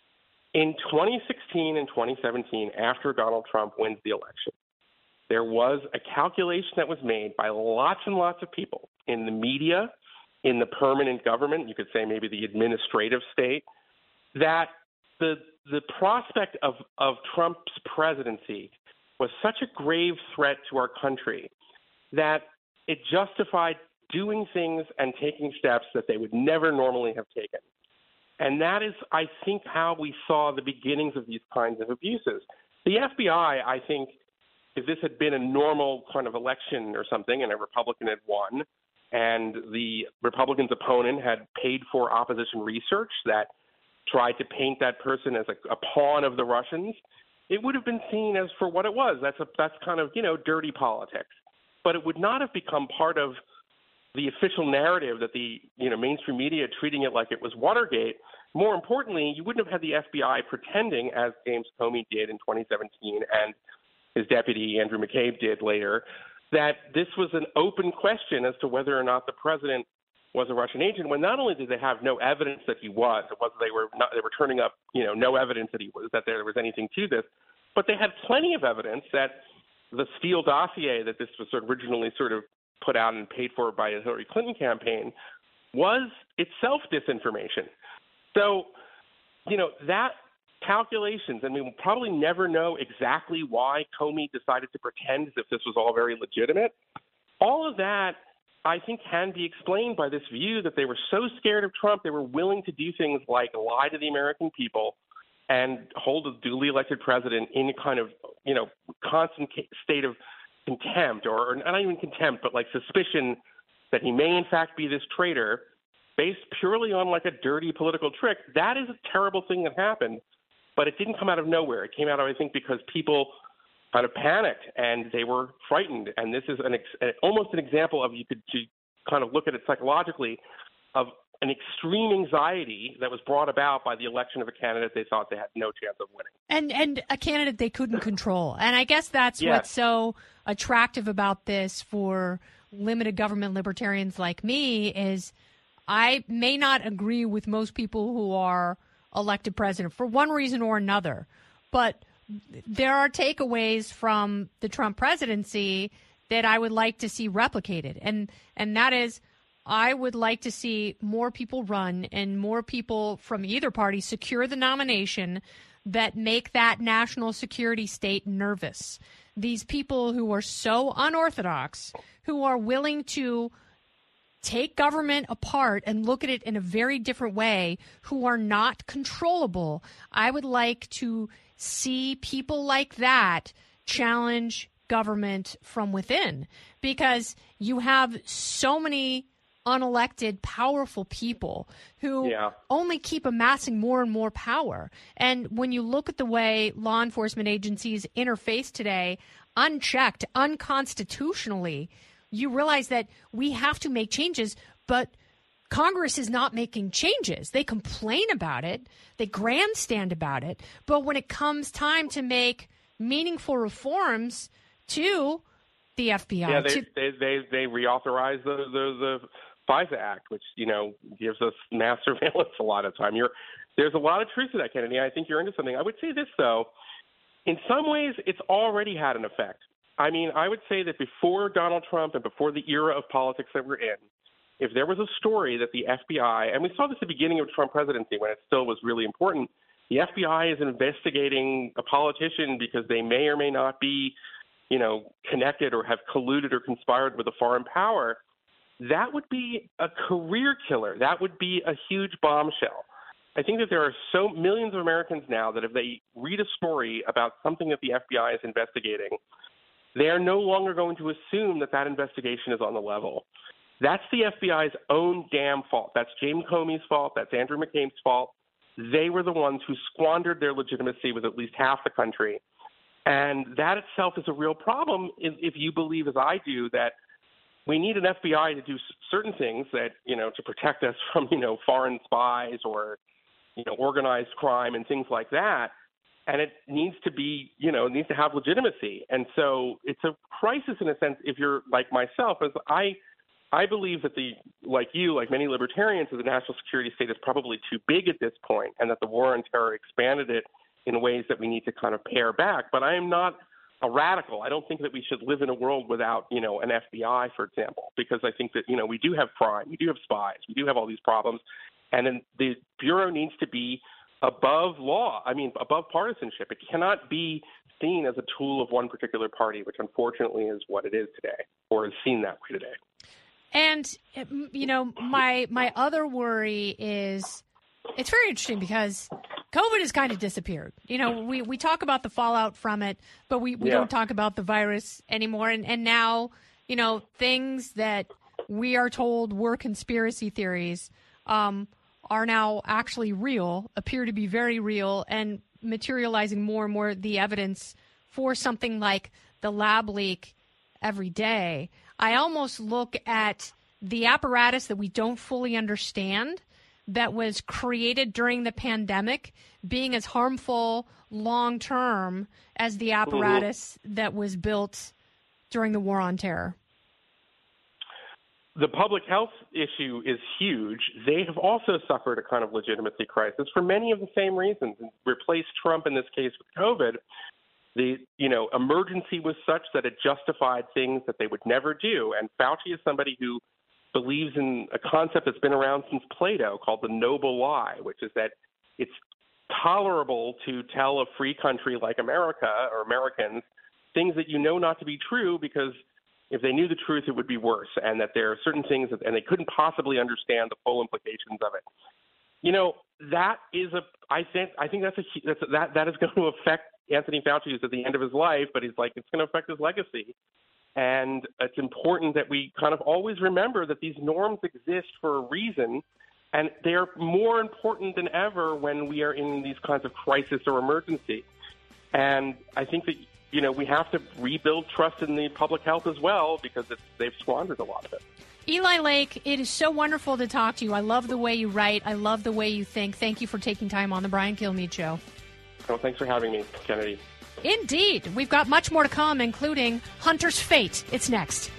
In twenty sixteen and twenty seventeen, after Donald Trump wins the election, there was a calculation that was made by lots and lots of people in the media, in the permanent government, you could say maybe the administrative state, that the the prospect of, of Trump's presidency was such a grave threat to our country that it justified doing things and taking steps that they would never normally have taken. And that is, I think, how we saw the beginnings of these kinds of abuses. The F B I, I think, if this had been a normal kind of election or something and a Republican had won and the Republican's opponent had paid for opposition research that tried to paint that person as a, a pawn of the Russians, it would have been seen as for what it was. That's a, that's kind of, you know, dirty politics. But it would not have become part of the official narrative that the, you know, mainstream media treating it like it was Watergate. More importantly, you wouldn't have had the F B I pretending, as James Comey did in twenty seventeen and his deputy Andrew McCabe did later, that this was an open question as to whether or not the president was a Russian agent, when not only did they have no evidence that he was, it was they were not, they were turning up, you know, no evidence that he was, that there was anything to this, but they had plenty of evidence that the Steele dossier that this was sort of originally sort of put out and paid for by the Hillary Clinton campaign was itself disinformation. So, you know, that calculations, and we will probably never know exactly why Comey decided to pretend as if this was all very legitimate. All of that, I think, can be explained by this view that they were so scared of Trump, they were willing to do things like lie to the American people and hold a duly elected president in a kind of, you know, constant state of contempt, or, or not even contempt, but like suspicion that he may in fact be this traitor, based purely on like a dirty political trick. That is a terrible thing that happened, but it didn't come out of nowhere. It came out, I think, because people kind of panicked and they were frightened. And this is an ex- almost an example of, you could to kind of look at it psychologically, of an extreme anxiety that was brought about by the election of a candidate they thought they had no chance of winning. And and a candidate they couldn't control. And I guess that's Yes. what's so attractive about this for limited government libertarians like me is I may not agree with most people who are elected president for one reason or another, but there are takeaways from the Trump presidency that I would like to see replicated. And and that is, I would like to see more people run and more people from either party secure the nomination that make that national security state nervous. These people who are so unorthodox, who are willing to take government apart and look at it in a very different way, who are not controllable. I would like to see people like that challenge government from within, because you have so many unelected, powerful people who Yeah. only keep amassing more and more power. And when you look at the way law enforcement agencies interface today, unchecked, unconstitutionally, you realize that we have to make changes, but Congress is not making changes. They complain about it, they grandstand about it, but when it comes time to make meaningful reforms to the F B I, Yeah, they to, they they, they reauthorized the, the the FISA Act, which, you know, gives us mass surveillance a lot of time. You're there's a lot of truth to that, Kennedy. I think you're into something. I would say this, though. In some ways, it's already had an effect. I mean, I would say that before Donald Trump and before the era of politics that we're in, if there was a story that the F B I, and we saw this at the beginning of the Trump presidency when it still was really important, the F B I is investigating a politician because they may or may not be, you know, connected or have colluded or conspired with a foreign power, that would be a career killer. That would be a huge bombshell. I think that there are so millions of Americans now that if they read a story about something that the F B I is investigating, they are no longer going to assume that that investigation is on the level. That's the F B I's own damn fault. That's James Comey's fault. That's Andrew McCabe's fault. They were the ones who squandered their legitimacy with at least half the country. And that itself is a real problem if, if you believe, as I do, that we need an F B I to do certain things that, you know, to protect us from, you know, foreign spies or, you know, organized crime and things like that. And it needs to be, you know, it needs to have legitimacy. And so it's a crisis in a sense if you're like myself, as I I believe that the, like you, like many libertarians, that the national security state is probably too big at this point, and that the war on terror expanded it in ways that we need to kind of pare back. But I am not a radical. I don't think that we should live in a world without, you know, an F B I, for example, because I think that, you know, we do have crime, we do have spies, we do have all these problems, and then the Bureau needs to be above law, I mean, above partisanship. It cannot be seen as a tool of one particular party, which unfortunately is what it is today, or is seen that way today. And, you know, my my other worry is it's very interesting because COVID has kind of disappeared. You know, we, we talk about the fallout from it, but we, we yeah. don't talk about the virus anymore. And, and now, you know, things that we are told were conspiracy theories um, are now actually real, appear to be very real, and materializing more and more the evidence for something like the lab leak every day. I almost look at the apparatus that we don't fully understand that was created during the pandemic being as harmful long-term as the apparatus mm-hmm. that was built during the war on terror. The public health issue is huge. They have also suffered a kind of legitimacy crisis for many of the same reasons. Replace Trump in this case with COVID. The, you know, emergency was such that it justified things that they would never do. And Fauci is somebody who believes in a concept that's been around since Plato called the noble lie, which is that it's tolerable to tell a free country like America or Americans things that you know not to be true because if they knew the truth, it would be worse, and that there are certain things that, and they couldn't possibly understand the full implications of it. You know, that is a, I think, I think that's a, that's a, that, that is going to affect Anthony Fauci, who's at the end of his life, but he's like, it's going to affect his legacy. And it's important that we kind of always remember that these norms exist for a reason, and they're more important than ever when we are in these kinds of crisis or emergency. And I think that, you know, we have to rebuild trust in the public health as well because it's, they've squandered a lot of it. Eli Lake, it is so wonderful to talk to you. I love the way you write. I love the way you think. Thank you for taking time on the Brian Kilmeade Show. Oh, thanks for having me, Kennedy. Indeed. We've got much more to come, including Hunter's Fate. It's next.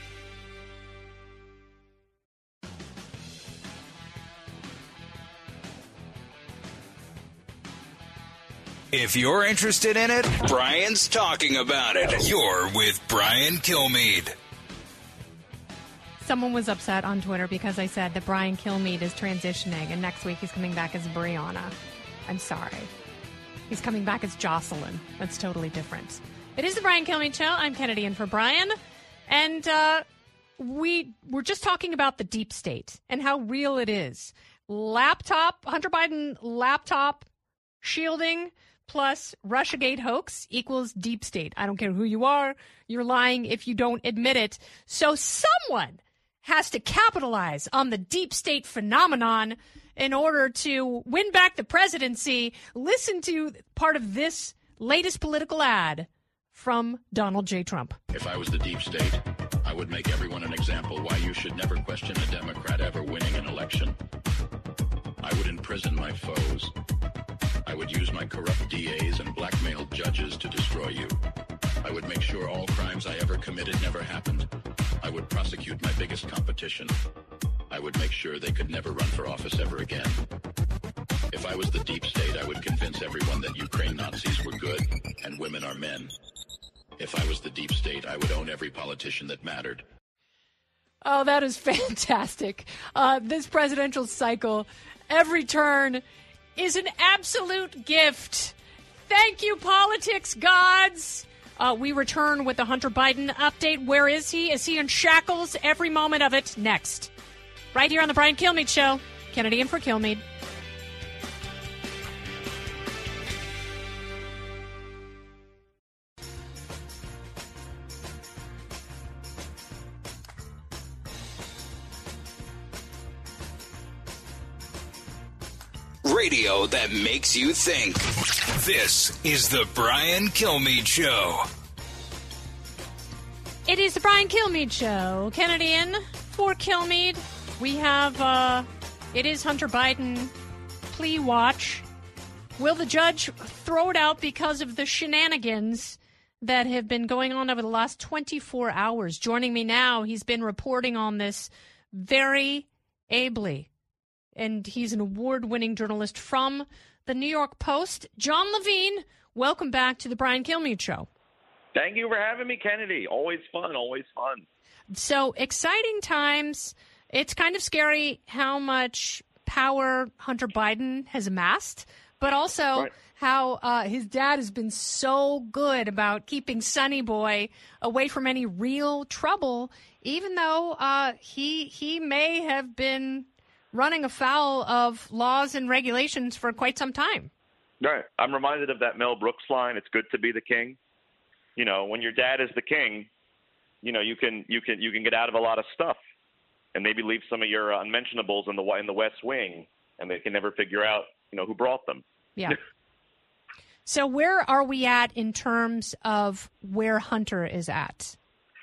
If you're interested in it, Brian's talking about it. You're with Brian Kilmeade. Someone was upset on Twitter because I said that Brian Kilmeade is transitioning, and next week he's coming back as Brianna. I'm sorry. He's coming back as Jocelyn. That's totally different. It is the Brian Kilmeade Show. I'm Kennedy in for Brian. And uh, we were just talking about the deep state and how real it is. Laptop, Hunter Biden laptop shielding plus Russiagate hoax equals deep state. I don't care who you are. You're lying if you don't admit it. So someone has to capitalize on the deep state phenomenon in order to win back the presidency. Listen to part of this latest political ad from Donald J. Trump. If I was the deep state, I would make everyone an example why you should never question a Democrat ever winning an election. I would imprison my foes. I would use my corrupt D As and blackmailed judges to destroy you. I would make sure all crimes I ever committed never happened. I would prosecute my biggest competition. I would make sure they could never run for office ever again. If I was the deep state, I would convince everyone that Ukraine Nazis were good and women are men. If I was the deep state, I would own every politician that mattered. Oh, that is fantastic. Uh, this presidential cycle, every turn is an absolute gift. Thank you, politics gods. Uh, we return with the Hunter Biden update. Where is he? Is he in shackles? Every moment of it next. Right here on the Brian Kilmeade Show. Kennedy in for Kilmeade. Radio that makes you think. This is the Brian Kilmeade Show. It is the Brian Kilmeade Show. Kennedy in for Kilmeade. We have, uh, it is Hunter Biden plea watch. Will the judge throw it out because of the shenanigans that have been going on over the last twenty-four hours? Joining me now, he's been reporting on this very ably, and he's an award-winning journalist from the New York Post. John Levine, welcome back to the Brian Kilmeade Show. Thank you for having me, Kennedy. Always fun, always fun. So, exciting times. It's kind of scary how much power Hunter Biden has amassed, but also right. how uh, his dad has been so good about keeping Sonny Boy away from any real trouble, even though uh, he he may have been running afoul of laws and regulations for quite some time. Right. I'm reminded of that Mel Brooks line, "It's good to be the king." You know, when your dad is the king, you know, you can you can you can get out of a lot of stuff. And maybe leave some of your uh, unmentionables in the in the West Wing, and they can never figure out, you know, who brought them. Yeah. So where are we at in terms of where Hunter is at?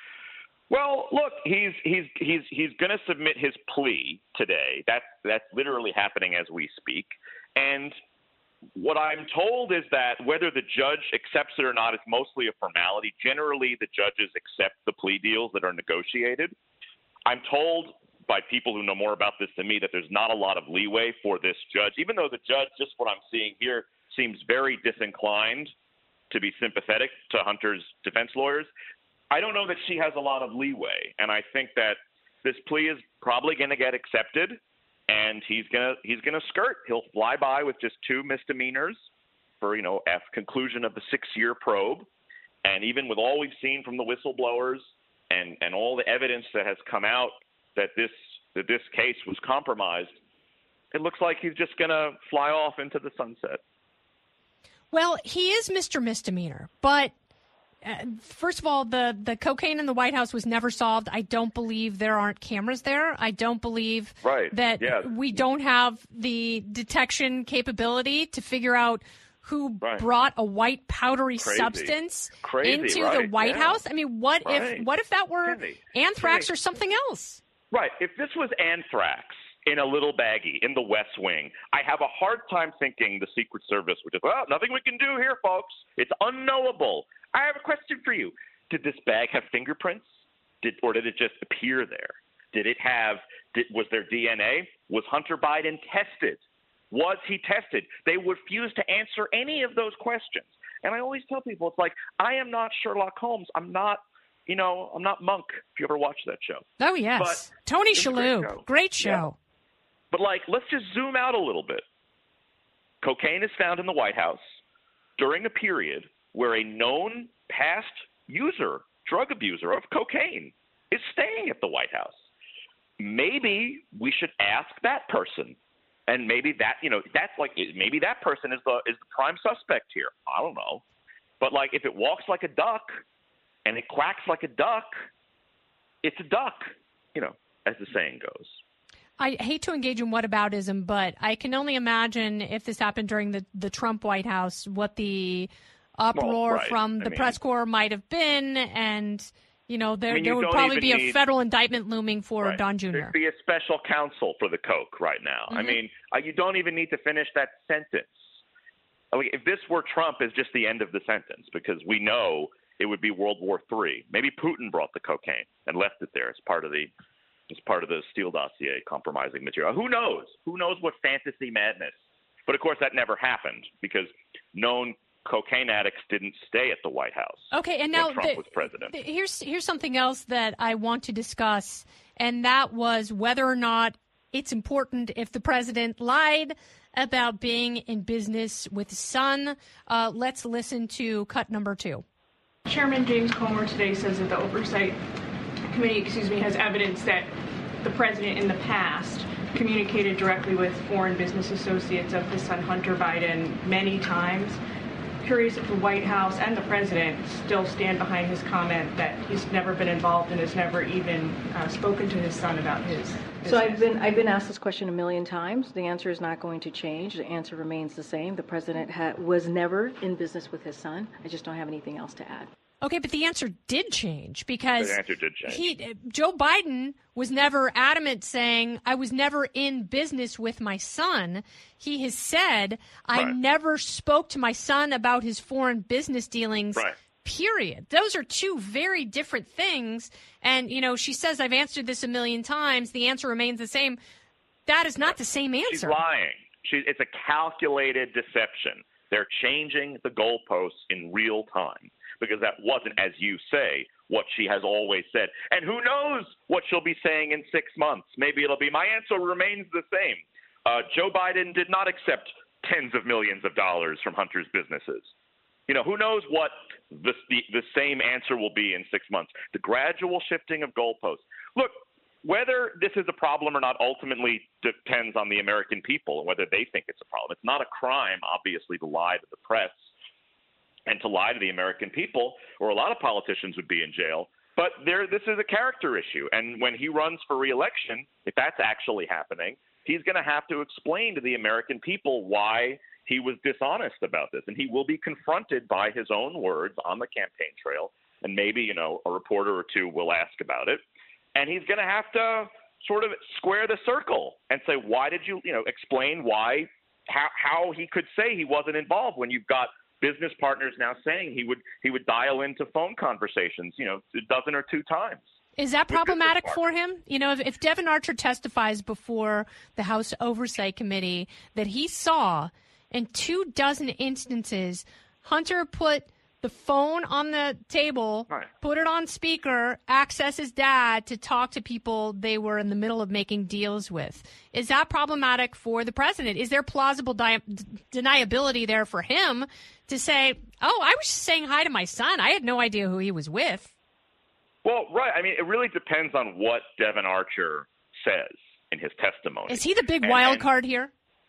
Well, look, he's he's he's he's going to submit his plea today. That's that's literally happening as we speak. And what I'm told is that whether the judge accepts it or not is mostly a formality. Generally, the judges accept the plea deals that are negotiated. I'm told by people who know more about this than me that there's not a lot of leeway for this judge, even though the judge, just what I'm seeing here, seems very disinclined to be sympathetic to Hunter's defense lawyers. I don't know that she has a lot of leeway, and I think that this plea is probably going to get accepted, and he's going to he's going to skirt. He'll fly by with just two misdemeanors for, you know, at conclusion of the six-year probe, and even with all we've seen from the whistleblowers and and all the evidence that has come out that this that this case was compromised, it looks like he's just going to fly off into the sunset. Well, he is Mister Misdemeanor, but uh, first of all, the, the cocaine in the White House was never solved. I don't believe there aren't cameras there. I don't believe right. that yeah. we don't have the detection capability to figure out who right. brought a white powdery Crazy. substance Crazy, into right. the White yeah. House. I mean, what right. if what if that were Kenny. anthrax Kenny. or something else? Right. If this was anthrax in a little baggie in the West Wing, I have a hard time thinking the Secret Service would just, well, nothing we can do here, folks. It's unknowable. I have a question for you. Did this bag have fingerprints? Did or did it just appear there? Did it have did, was there D N A? Was Hunter Biden tested? Was he tested? They refuse to answer any of those questions. And I always tell people, it's like, I am not Sherlock Holmes. I'm not, you know, I'm not Monk, if you ever watched that show. Oh, yes. But Tony Shalhoub. Great show. Great show. Yeah. But, like, let's just zoom out a little bit. Cocaine is found in the White House during a period where a known past user, drug abuser of cocaine is staying at the White House. Maybe we should ask that person. And maybe that, you know, that's like, maybe that person is the is the prime suspect here. I don't know. But, like, if it walks like a duck and it quacks like a duck, it's a duck, you know, as the saying goes. I hate to engage in whataboutism, but I can only imagine if this happened during the, the Trump White House, what the uproar well, right. from the I mean, press corps might have been. And, you know, there, I mean, there you would don't probably even be need, a federal indictment looming for right. Don Junior There'd be a special counsel for the coke right now. Mm-hmm. I mean, uh, you don't even need to finish that sentence. Like, if this were Trump, it's just the end of the sentence, because we know it would be World War Three. Maybe Putin brought the cocaine and left it there as part of the as part of the Steele dossier compromising material. Who knows? Who knows what fantasy madness? But, of course, that never happened because known cocaine addicts didn't stay at the White House. Okay, and now when Trump the, was president. The, here's here's something else that I want to discuss, and that was whether or not it's important if the president lied about being in business with his son. Uh, let's listen to cut number two. Chairman James Comer today says that the Oversight Committee, excuse me, has evidence that the president in the past communicated directly with foreign business associates of his son Hunter Biden many times. Curious if the White House and the president still stand behind his comment that he's never been involved and has never even uh, spoken to his son about his business. So I've been I've been asked this question a million times. The answer is not going to change. The answer remains the same. The president ha- was never in business with his son. I just don't have anything else to add. Okay, but the answer did change because The answer did change. He, Joe Biden was never adamant saying, I was never in business with my son. He has said, I Right. never spoke to my son about his foreign business dealings, Right. period. Those are two very different things. And, you know, she says, I've answered this a million times. The answer remains the same. That is not the same answer. She's lying. She, it's a calculated deception. They're changing the goalposts in real time because that wasn't, as you say, what she has always said. And who knows what she'll be saying in six months. Maybe it'll be, my answer remains the same. Uh, Joe Biden did not accept tens of millions of dollars from Hunter's businesses. You know, who knows what the, the, the same answer will be in six months. The gradual shifting of goalposts. Look, whether this is a problem or not ultimately depends on the American people and whether they think it's a problem. It's not a crime, obviously, to lie to the press and to lie to the American people, or a lot of politicians would be in jail. But there, this is a character issue. And when he runs for re-election, if that's actually happening, he's going to have to explain to the American people why he was dishonest about this. And he will be confronted by his own words on the campaign trail. And maybe, you know, a reporter or two will ask about it. And he's going to have to sort of square the circle and say, why did you, you know, explain why, how, how he could say he wasn't involved when you've got business partners now saying he would he would dial into phone conversations, you know, a dozen or two times. Is that problematic for him? You know, if, if Devon Archer testifies before the House Oversight Committee that he saw in two dozen instances, Hunter put the phone on the table, right. put it on speaker, access his dad to talk to people they were in the middle of making deals with. Is that problematic for the president? Is there plausible di- deniability there for him to say, oh, I was just saying hi to my son. I had no idea who he was with. Well, right. I mean, it really depends on what Devon Archer says in his testimony. Is he the big and, wild and, card here?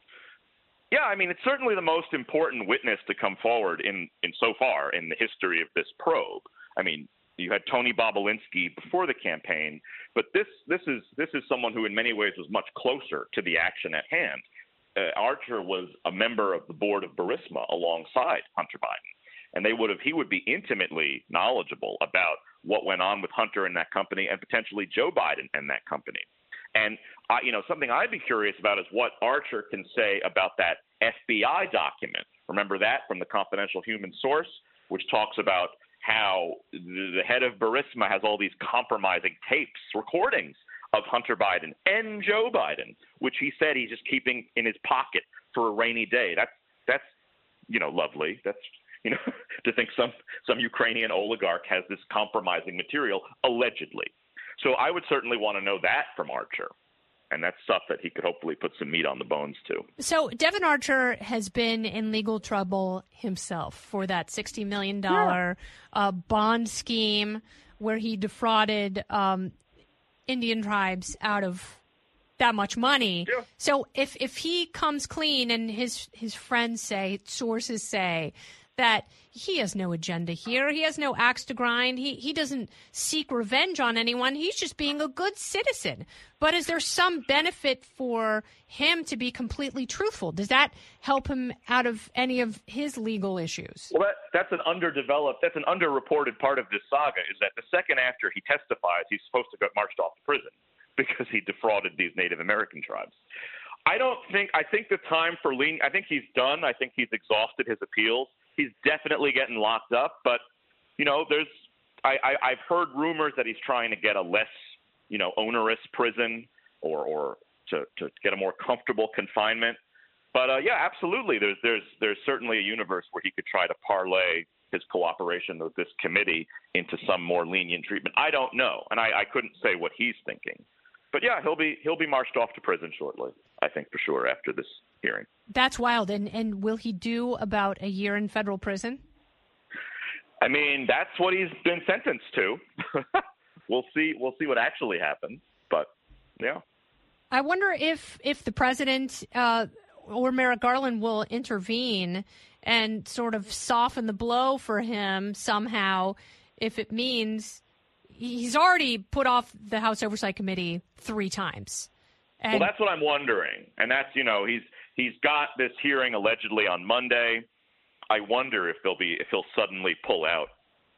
Yeah, I mean, it's certainly the most important witness to come forward in, in so far in the history of this probe. I mean, you had Tony Bobulinski before the campaign, but this this is this is someone who in many ways was much closer to the action at hand. Uh, Archer was a member of the board of Burisma alongside Hunter Biden, and they would have he would be intimately knowledgeable about what went on with Hunter and that company and potentially Joe Biden and that company. And, uh, you know, something I'd be curious about is what Archer can say about that F B I document. Remember that from the confidential human source, which talks about how the head of Burisma has all these compromising tapes, recordings of Hunter Biden and Joe Biden, which he said he's just keeping in his pocket for a rainy day. That's, that's you know, lovely. That's, you know, to think some, some Ukrainian oligarch has this compromising material, allegedly. So I would certainly want to know that from Archer, and that's stuff that he could hopefully put some meat on the bones to. So Devon Archer has been in legal trouble himself for that sixty million dollars yeah. uh, bond scheme where he defrauded um, Indian tribes out of that much money. Yeah. So if, if he comes clean and his, his friends say, sources say, that he has no agenda here. He has no axe to grind. He he doesn't seek revenge on anyone. He's just being a good citizen. But is there some benefit for him to be completely truthful? Does that help him out of any of his legal issues? Well, that, that's an underdeveloped, that's an underreported part of this saga is that the second after he testifies, he's supposed to get marched off to prison because he defrauded these Native American tribes. I don't think, I think the time for lean, I think he's done. I think he's exhausted his appeals. He's definitely getting locked up, but, you know, there's I, I, I've heard rumors that he's trying to get a less, you know, onerous prison or, or to, to get a more comfortable confinement. But, uh, yeah, absolutely. There's, there's, there's certainly a universe where he could try to parlay his cooperation with this committee into some more lenient treatment. I don't know, and I, I couldn't say what he's thinking. But, yeah, he'll be he'll be marched off to prison shortly, I think, for sure, after this hearing. That's wild. And and will he do about a year in federal prison? I mean, that's what he's been sentenced to. We'll see. We'll see what actually happens. But, yeah. I wonder if, if the president uh, or Merrick Garland will intervene and sort of soften the blow for him somehow if it means he's already put off the House Oversight Committee three times. And well, that's what I'm wondering. And that's, you know, he's he's got this hearing allegedly on Monday. I wonder if there'll be if he'll suddenly pull out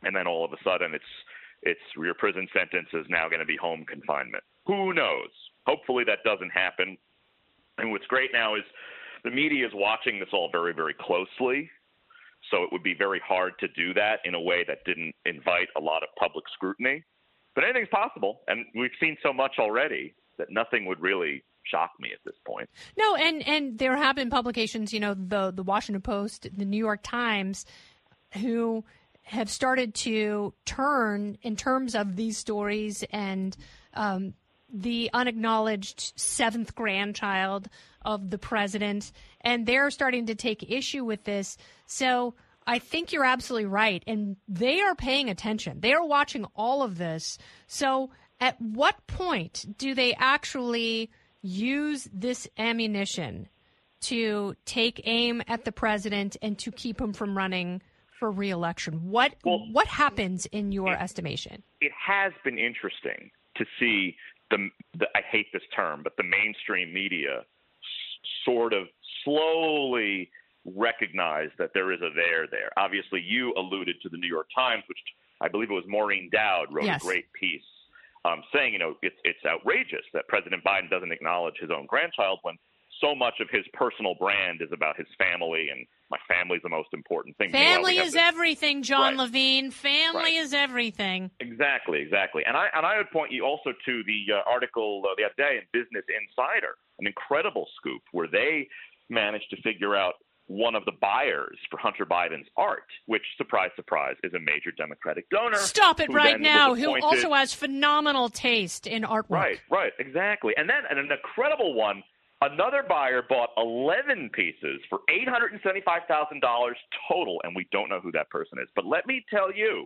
and then all of a sudden it's it's your prison sentence is now going to be home confinement. Who knows? Hopefully that doesn't happen. And what's great now is the media is watching this all very, very closely. So it would be very hard to do that in a way that didn't invite a lot of public scrutiny. But anything's possible. And we've seen so much already that nothing would really shock me at this point. No, and, and there have been publications, you know, the, the Washington Post, the New York Times, who have started to turn in terms of these stories and um, the unacknowledged seventh grandchild of the president, and they're starting to take issue with this. So I think you're absolutely right, and they are paying attention. They are watching all of this. So at what point do they actually use this ammunition to take aim at the president and to keep him from running for re-election? What well, what happens in your it, estimation? It has been interesting to see the, the I hate this term, but the mainstream media s- sort of slowly recognize that there is a there there. Obviously, you alluded to the New York Times, which I believe it was Maureen Dowd wrote yes. a great piece um, saying, you know, it's it's outrageous that President Biden doesn't acknowledge his own grandchild when so much of his personal brand is about his family, and my family's the most important thing. Family well, is this, everything, John right. Levine. Family right. is everything. Exactly, exactly. And I and I would point you also to the uh, article uh, the other day in Business Insider, an incredible scoop where they managed to figure out one of the buyers for Hunter Biden's art, which, surprise, surprise, is a major Democratic donor. Stop it right now, who appointed... also has phenomenal taste in artwork. Right, right, exactly. And then and an incredible one, another buyer bought eleven pieces for eight hundred seventy-five thousand dollars total, and we don't know who that person is. But let me tell you,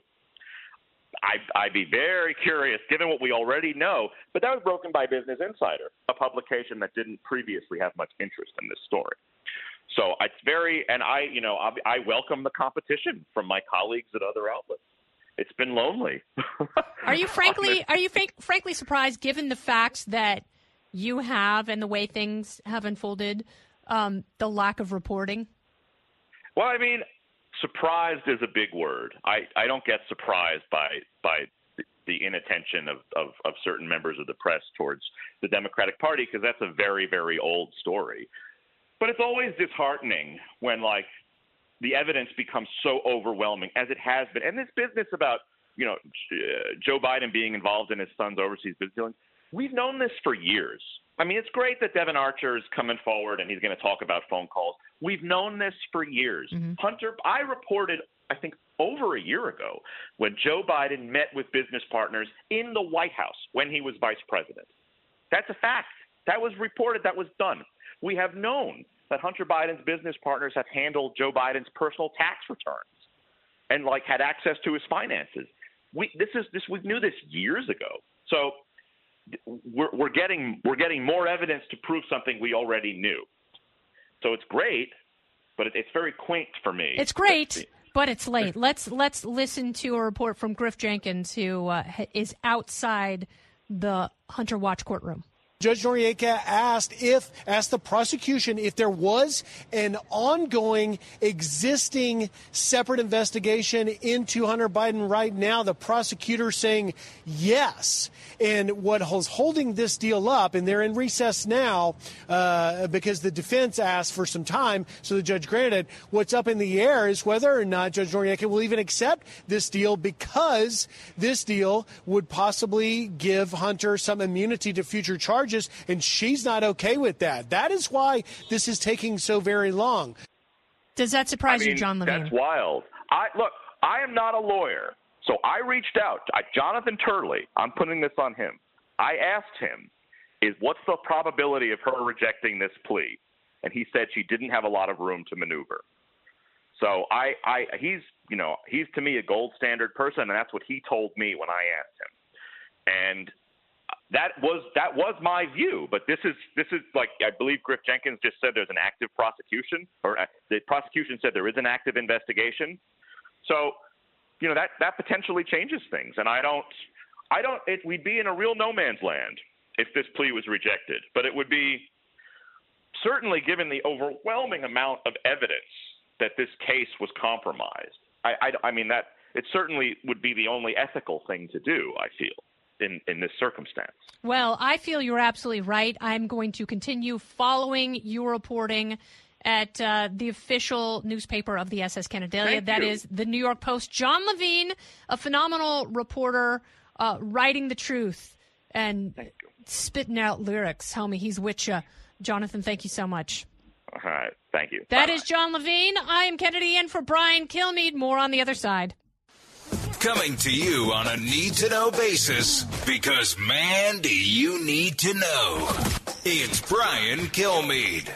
I'd, I'd be very curious, given what we already know, but that was broken by Business Insider, a publication that didn't previously have much interest in this story. So it's very, and I, you know, I, I welcome the competition from my colleagues at other outlets. It's been lonely. Are you frankly, are you frank, frankly surprised, given the facts that you have and the way things have unfolded, um, the lack of reporting? Well, I mean, surprised is a big word. I, I don't get surprised by by the inattention of, of, of certain members of the press towards the Democratic Party, because that's a very, very old story. But it's always disheartening when, like, the evidence becomes so overwhelming, as it has been. And this business about, you know, Joe Biden being involved in his son's overseas business dealings, we've known this for years. I mean, it's great that Devin Archer is coming forward and he's going to talk about phone calls. We've known this for years. Mm-hmm. Hunter, I reported, I think, over a year ago when Joe Biden met with business partners in the White House when he was vice president. That's a fact. That was reported. That was done. We have known that Hunter Biden's business partners have handled Joe Biden's personal tax returns and, like, had access to his finances. We this is this we knew this years ago. So we're we're getting we're getting more evidence to prove something we already knew. So it's great, but it, it's very quaint for me. It's great, but it's late. Let's let's listen to a report from Griff Jenkins, who uh, is outside the Hunter Watch courtroom. Judge Noriega asked if, asked the prosecution if there was an ongoing, existing separate investigation into Hunter Biden right now. The prosecutor saying yes. And what was holding this deal up, and they're in recess now uh, because the defense asked for some time, so the judge granted. What's up in the air is whether or not Judge Noriega will even accept this deal, because this deal would possibly give Hunter some immunity to future charges, and she's not okay with that. That is why this is taking so very long. Does that surprise I mean, you, John Levine? That's wild. I look, I am not a lawyer. So I reached out. I, Jonathan Turley, I'm putting this on him. I asked him, "Is what's the probability of her rejecting this plea?" And he said she didn't have a lot of room to maneuver. So I, I, he's, you know, he's to me a gold standard person, and that's what he told me when I asked him. And that was that was my view. But this is this is like, I believe Griff Jenkins just said there's an active prosecution, or the prosecution said there is an active investigation. So, you know, that, that potentially changes things. And I don't, I don't, it, we'd be in a real no man's land if this plea was rejected. But it would be, certainly given the overwhelming amount of evidence that this case was compromised. I, I, I mean, that it certainly would be the only ethical thing to do, I feel, in, in this circumstance. Well, I feel you're absolutely right. I'm going to continue following your reporting at uh, the official newspaper of the S S Canadelia. Thank that you. is the New York Post. John Levine, a phenomenal reporter, uh, writing the truth and spitting out lyrics. Homie, he's with you. Jonathan, thank you so much. All right. Thank you. That Bye-bye. is John Levine. I am Kennedy in for Brian Kilmeade. More on the other side. Coming to you on a need-to-know basis, because, man, do you need to know. It's Brian Kilmeade.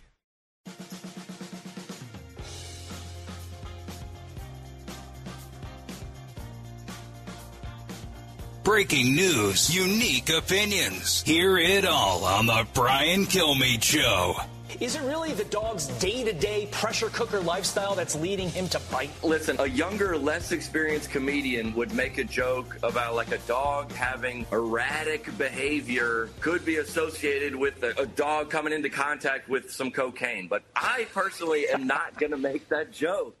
Breaking news, unique opinions. Hear it all on the Brian Kilmeade Show. Is it really the dog's day-to-day pressure cooker lifestyle that's leading him to bite? Listen, a younger, less experienced comedian would make a joke about like a dog having erratic behavior could be associated with a, a dog coming into contact with some cocaine. But I personally am not going to make that joke.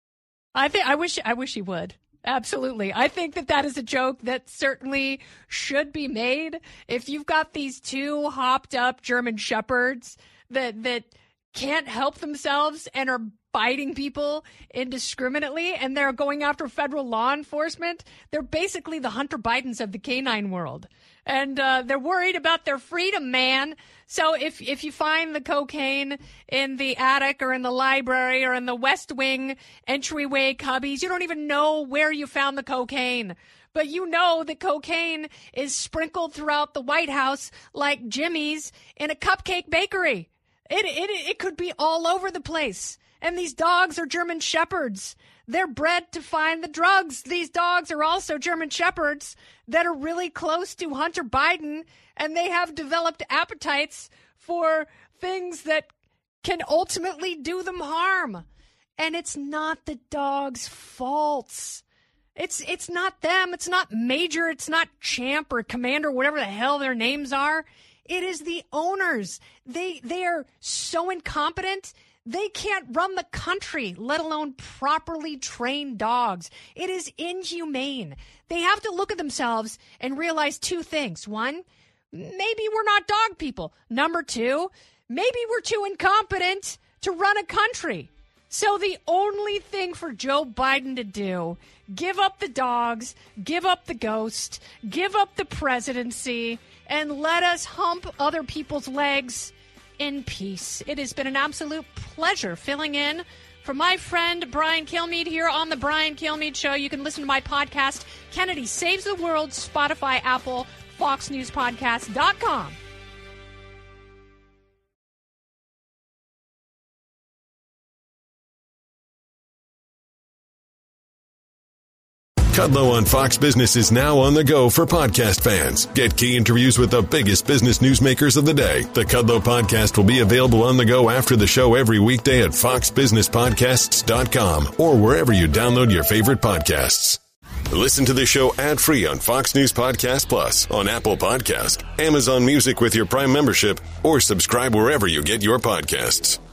I think I wish I wish he would. Absolutely. I think that that is a joke that certainly should be made. If you've got these two hopped up German shepherds that that can't help themselves and are biting people indiscriminately, and they're going after federal law enforcement, they're basically the Hunter Bidens of the canine world. And uh, they're worried about their freedom, man. So if if you find the cocaine in the attic or in the library or in the West Wing entryway cubbies, you don't even know where you found the cocaine. But you know that cocaine is sprinkled throughout the White House like Jimmy's in a cupcake bakery. It, it, it could be all over the place. And these dogs are German shepherds. They're bred to find the drugs. These dogs are also German shepherds that are really close to Hunter Biden, and they have developed appetites for things that can ultimately do them harm. And it's not the dog's faults. It's it's not them. It's not Major. It's not Champ or Commander, whatever the hell their names are. It is the owners. They they are so incompetent. They can't run the country, let alone properly trained dogs. It is inhumane. They have to look at themselves and realize two things. One, maybe we're not dog people. Number two, maybe we're too incompetent to run a country. So the only thing for Joe Biden to do, give up the dogs, give up the ghost, give up the presidency, and let us hump other people's legs in peace. It has been an absolute pleasure filling in for my friend Brian Kilmeade here on the Brian Kilmeade Show. You can listen to my podcast, Kennedy Saves the World, Spotify, Apple, fox news podcast dot com. Kudlow on Fox Business is now on the go for podcast fans. Get key interviews with the biggest business newsmakers of the day. The Kudlow podcast will be available on the go after the show every weekday at fox business podcasts dot com or wherever you download your favorite podcasts. Listen to the show ad-free on Fox News Podcast Plus, on Apple Podcast, Amazon Music with your Prime membership, or subscribe wherever you get your podcasts.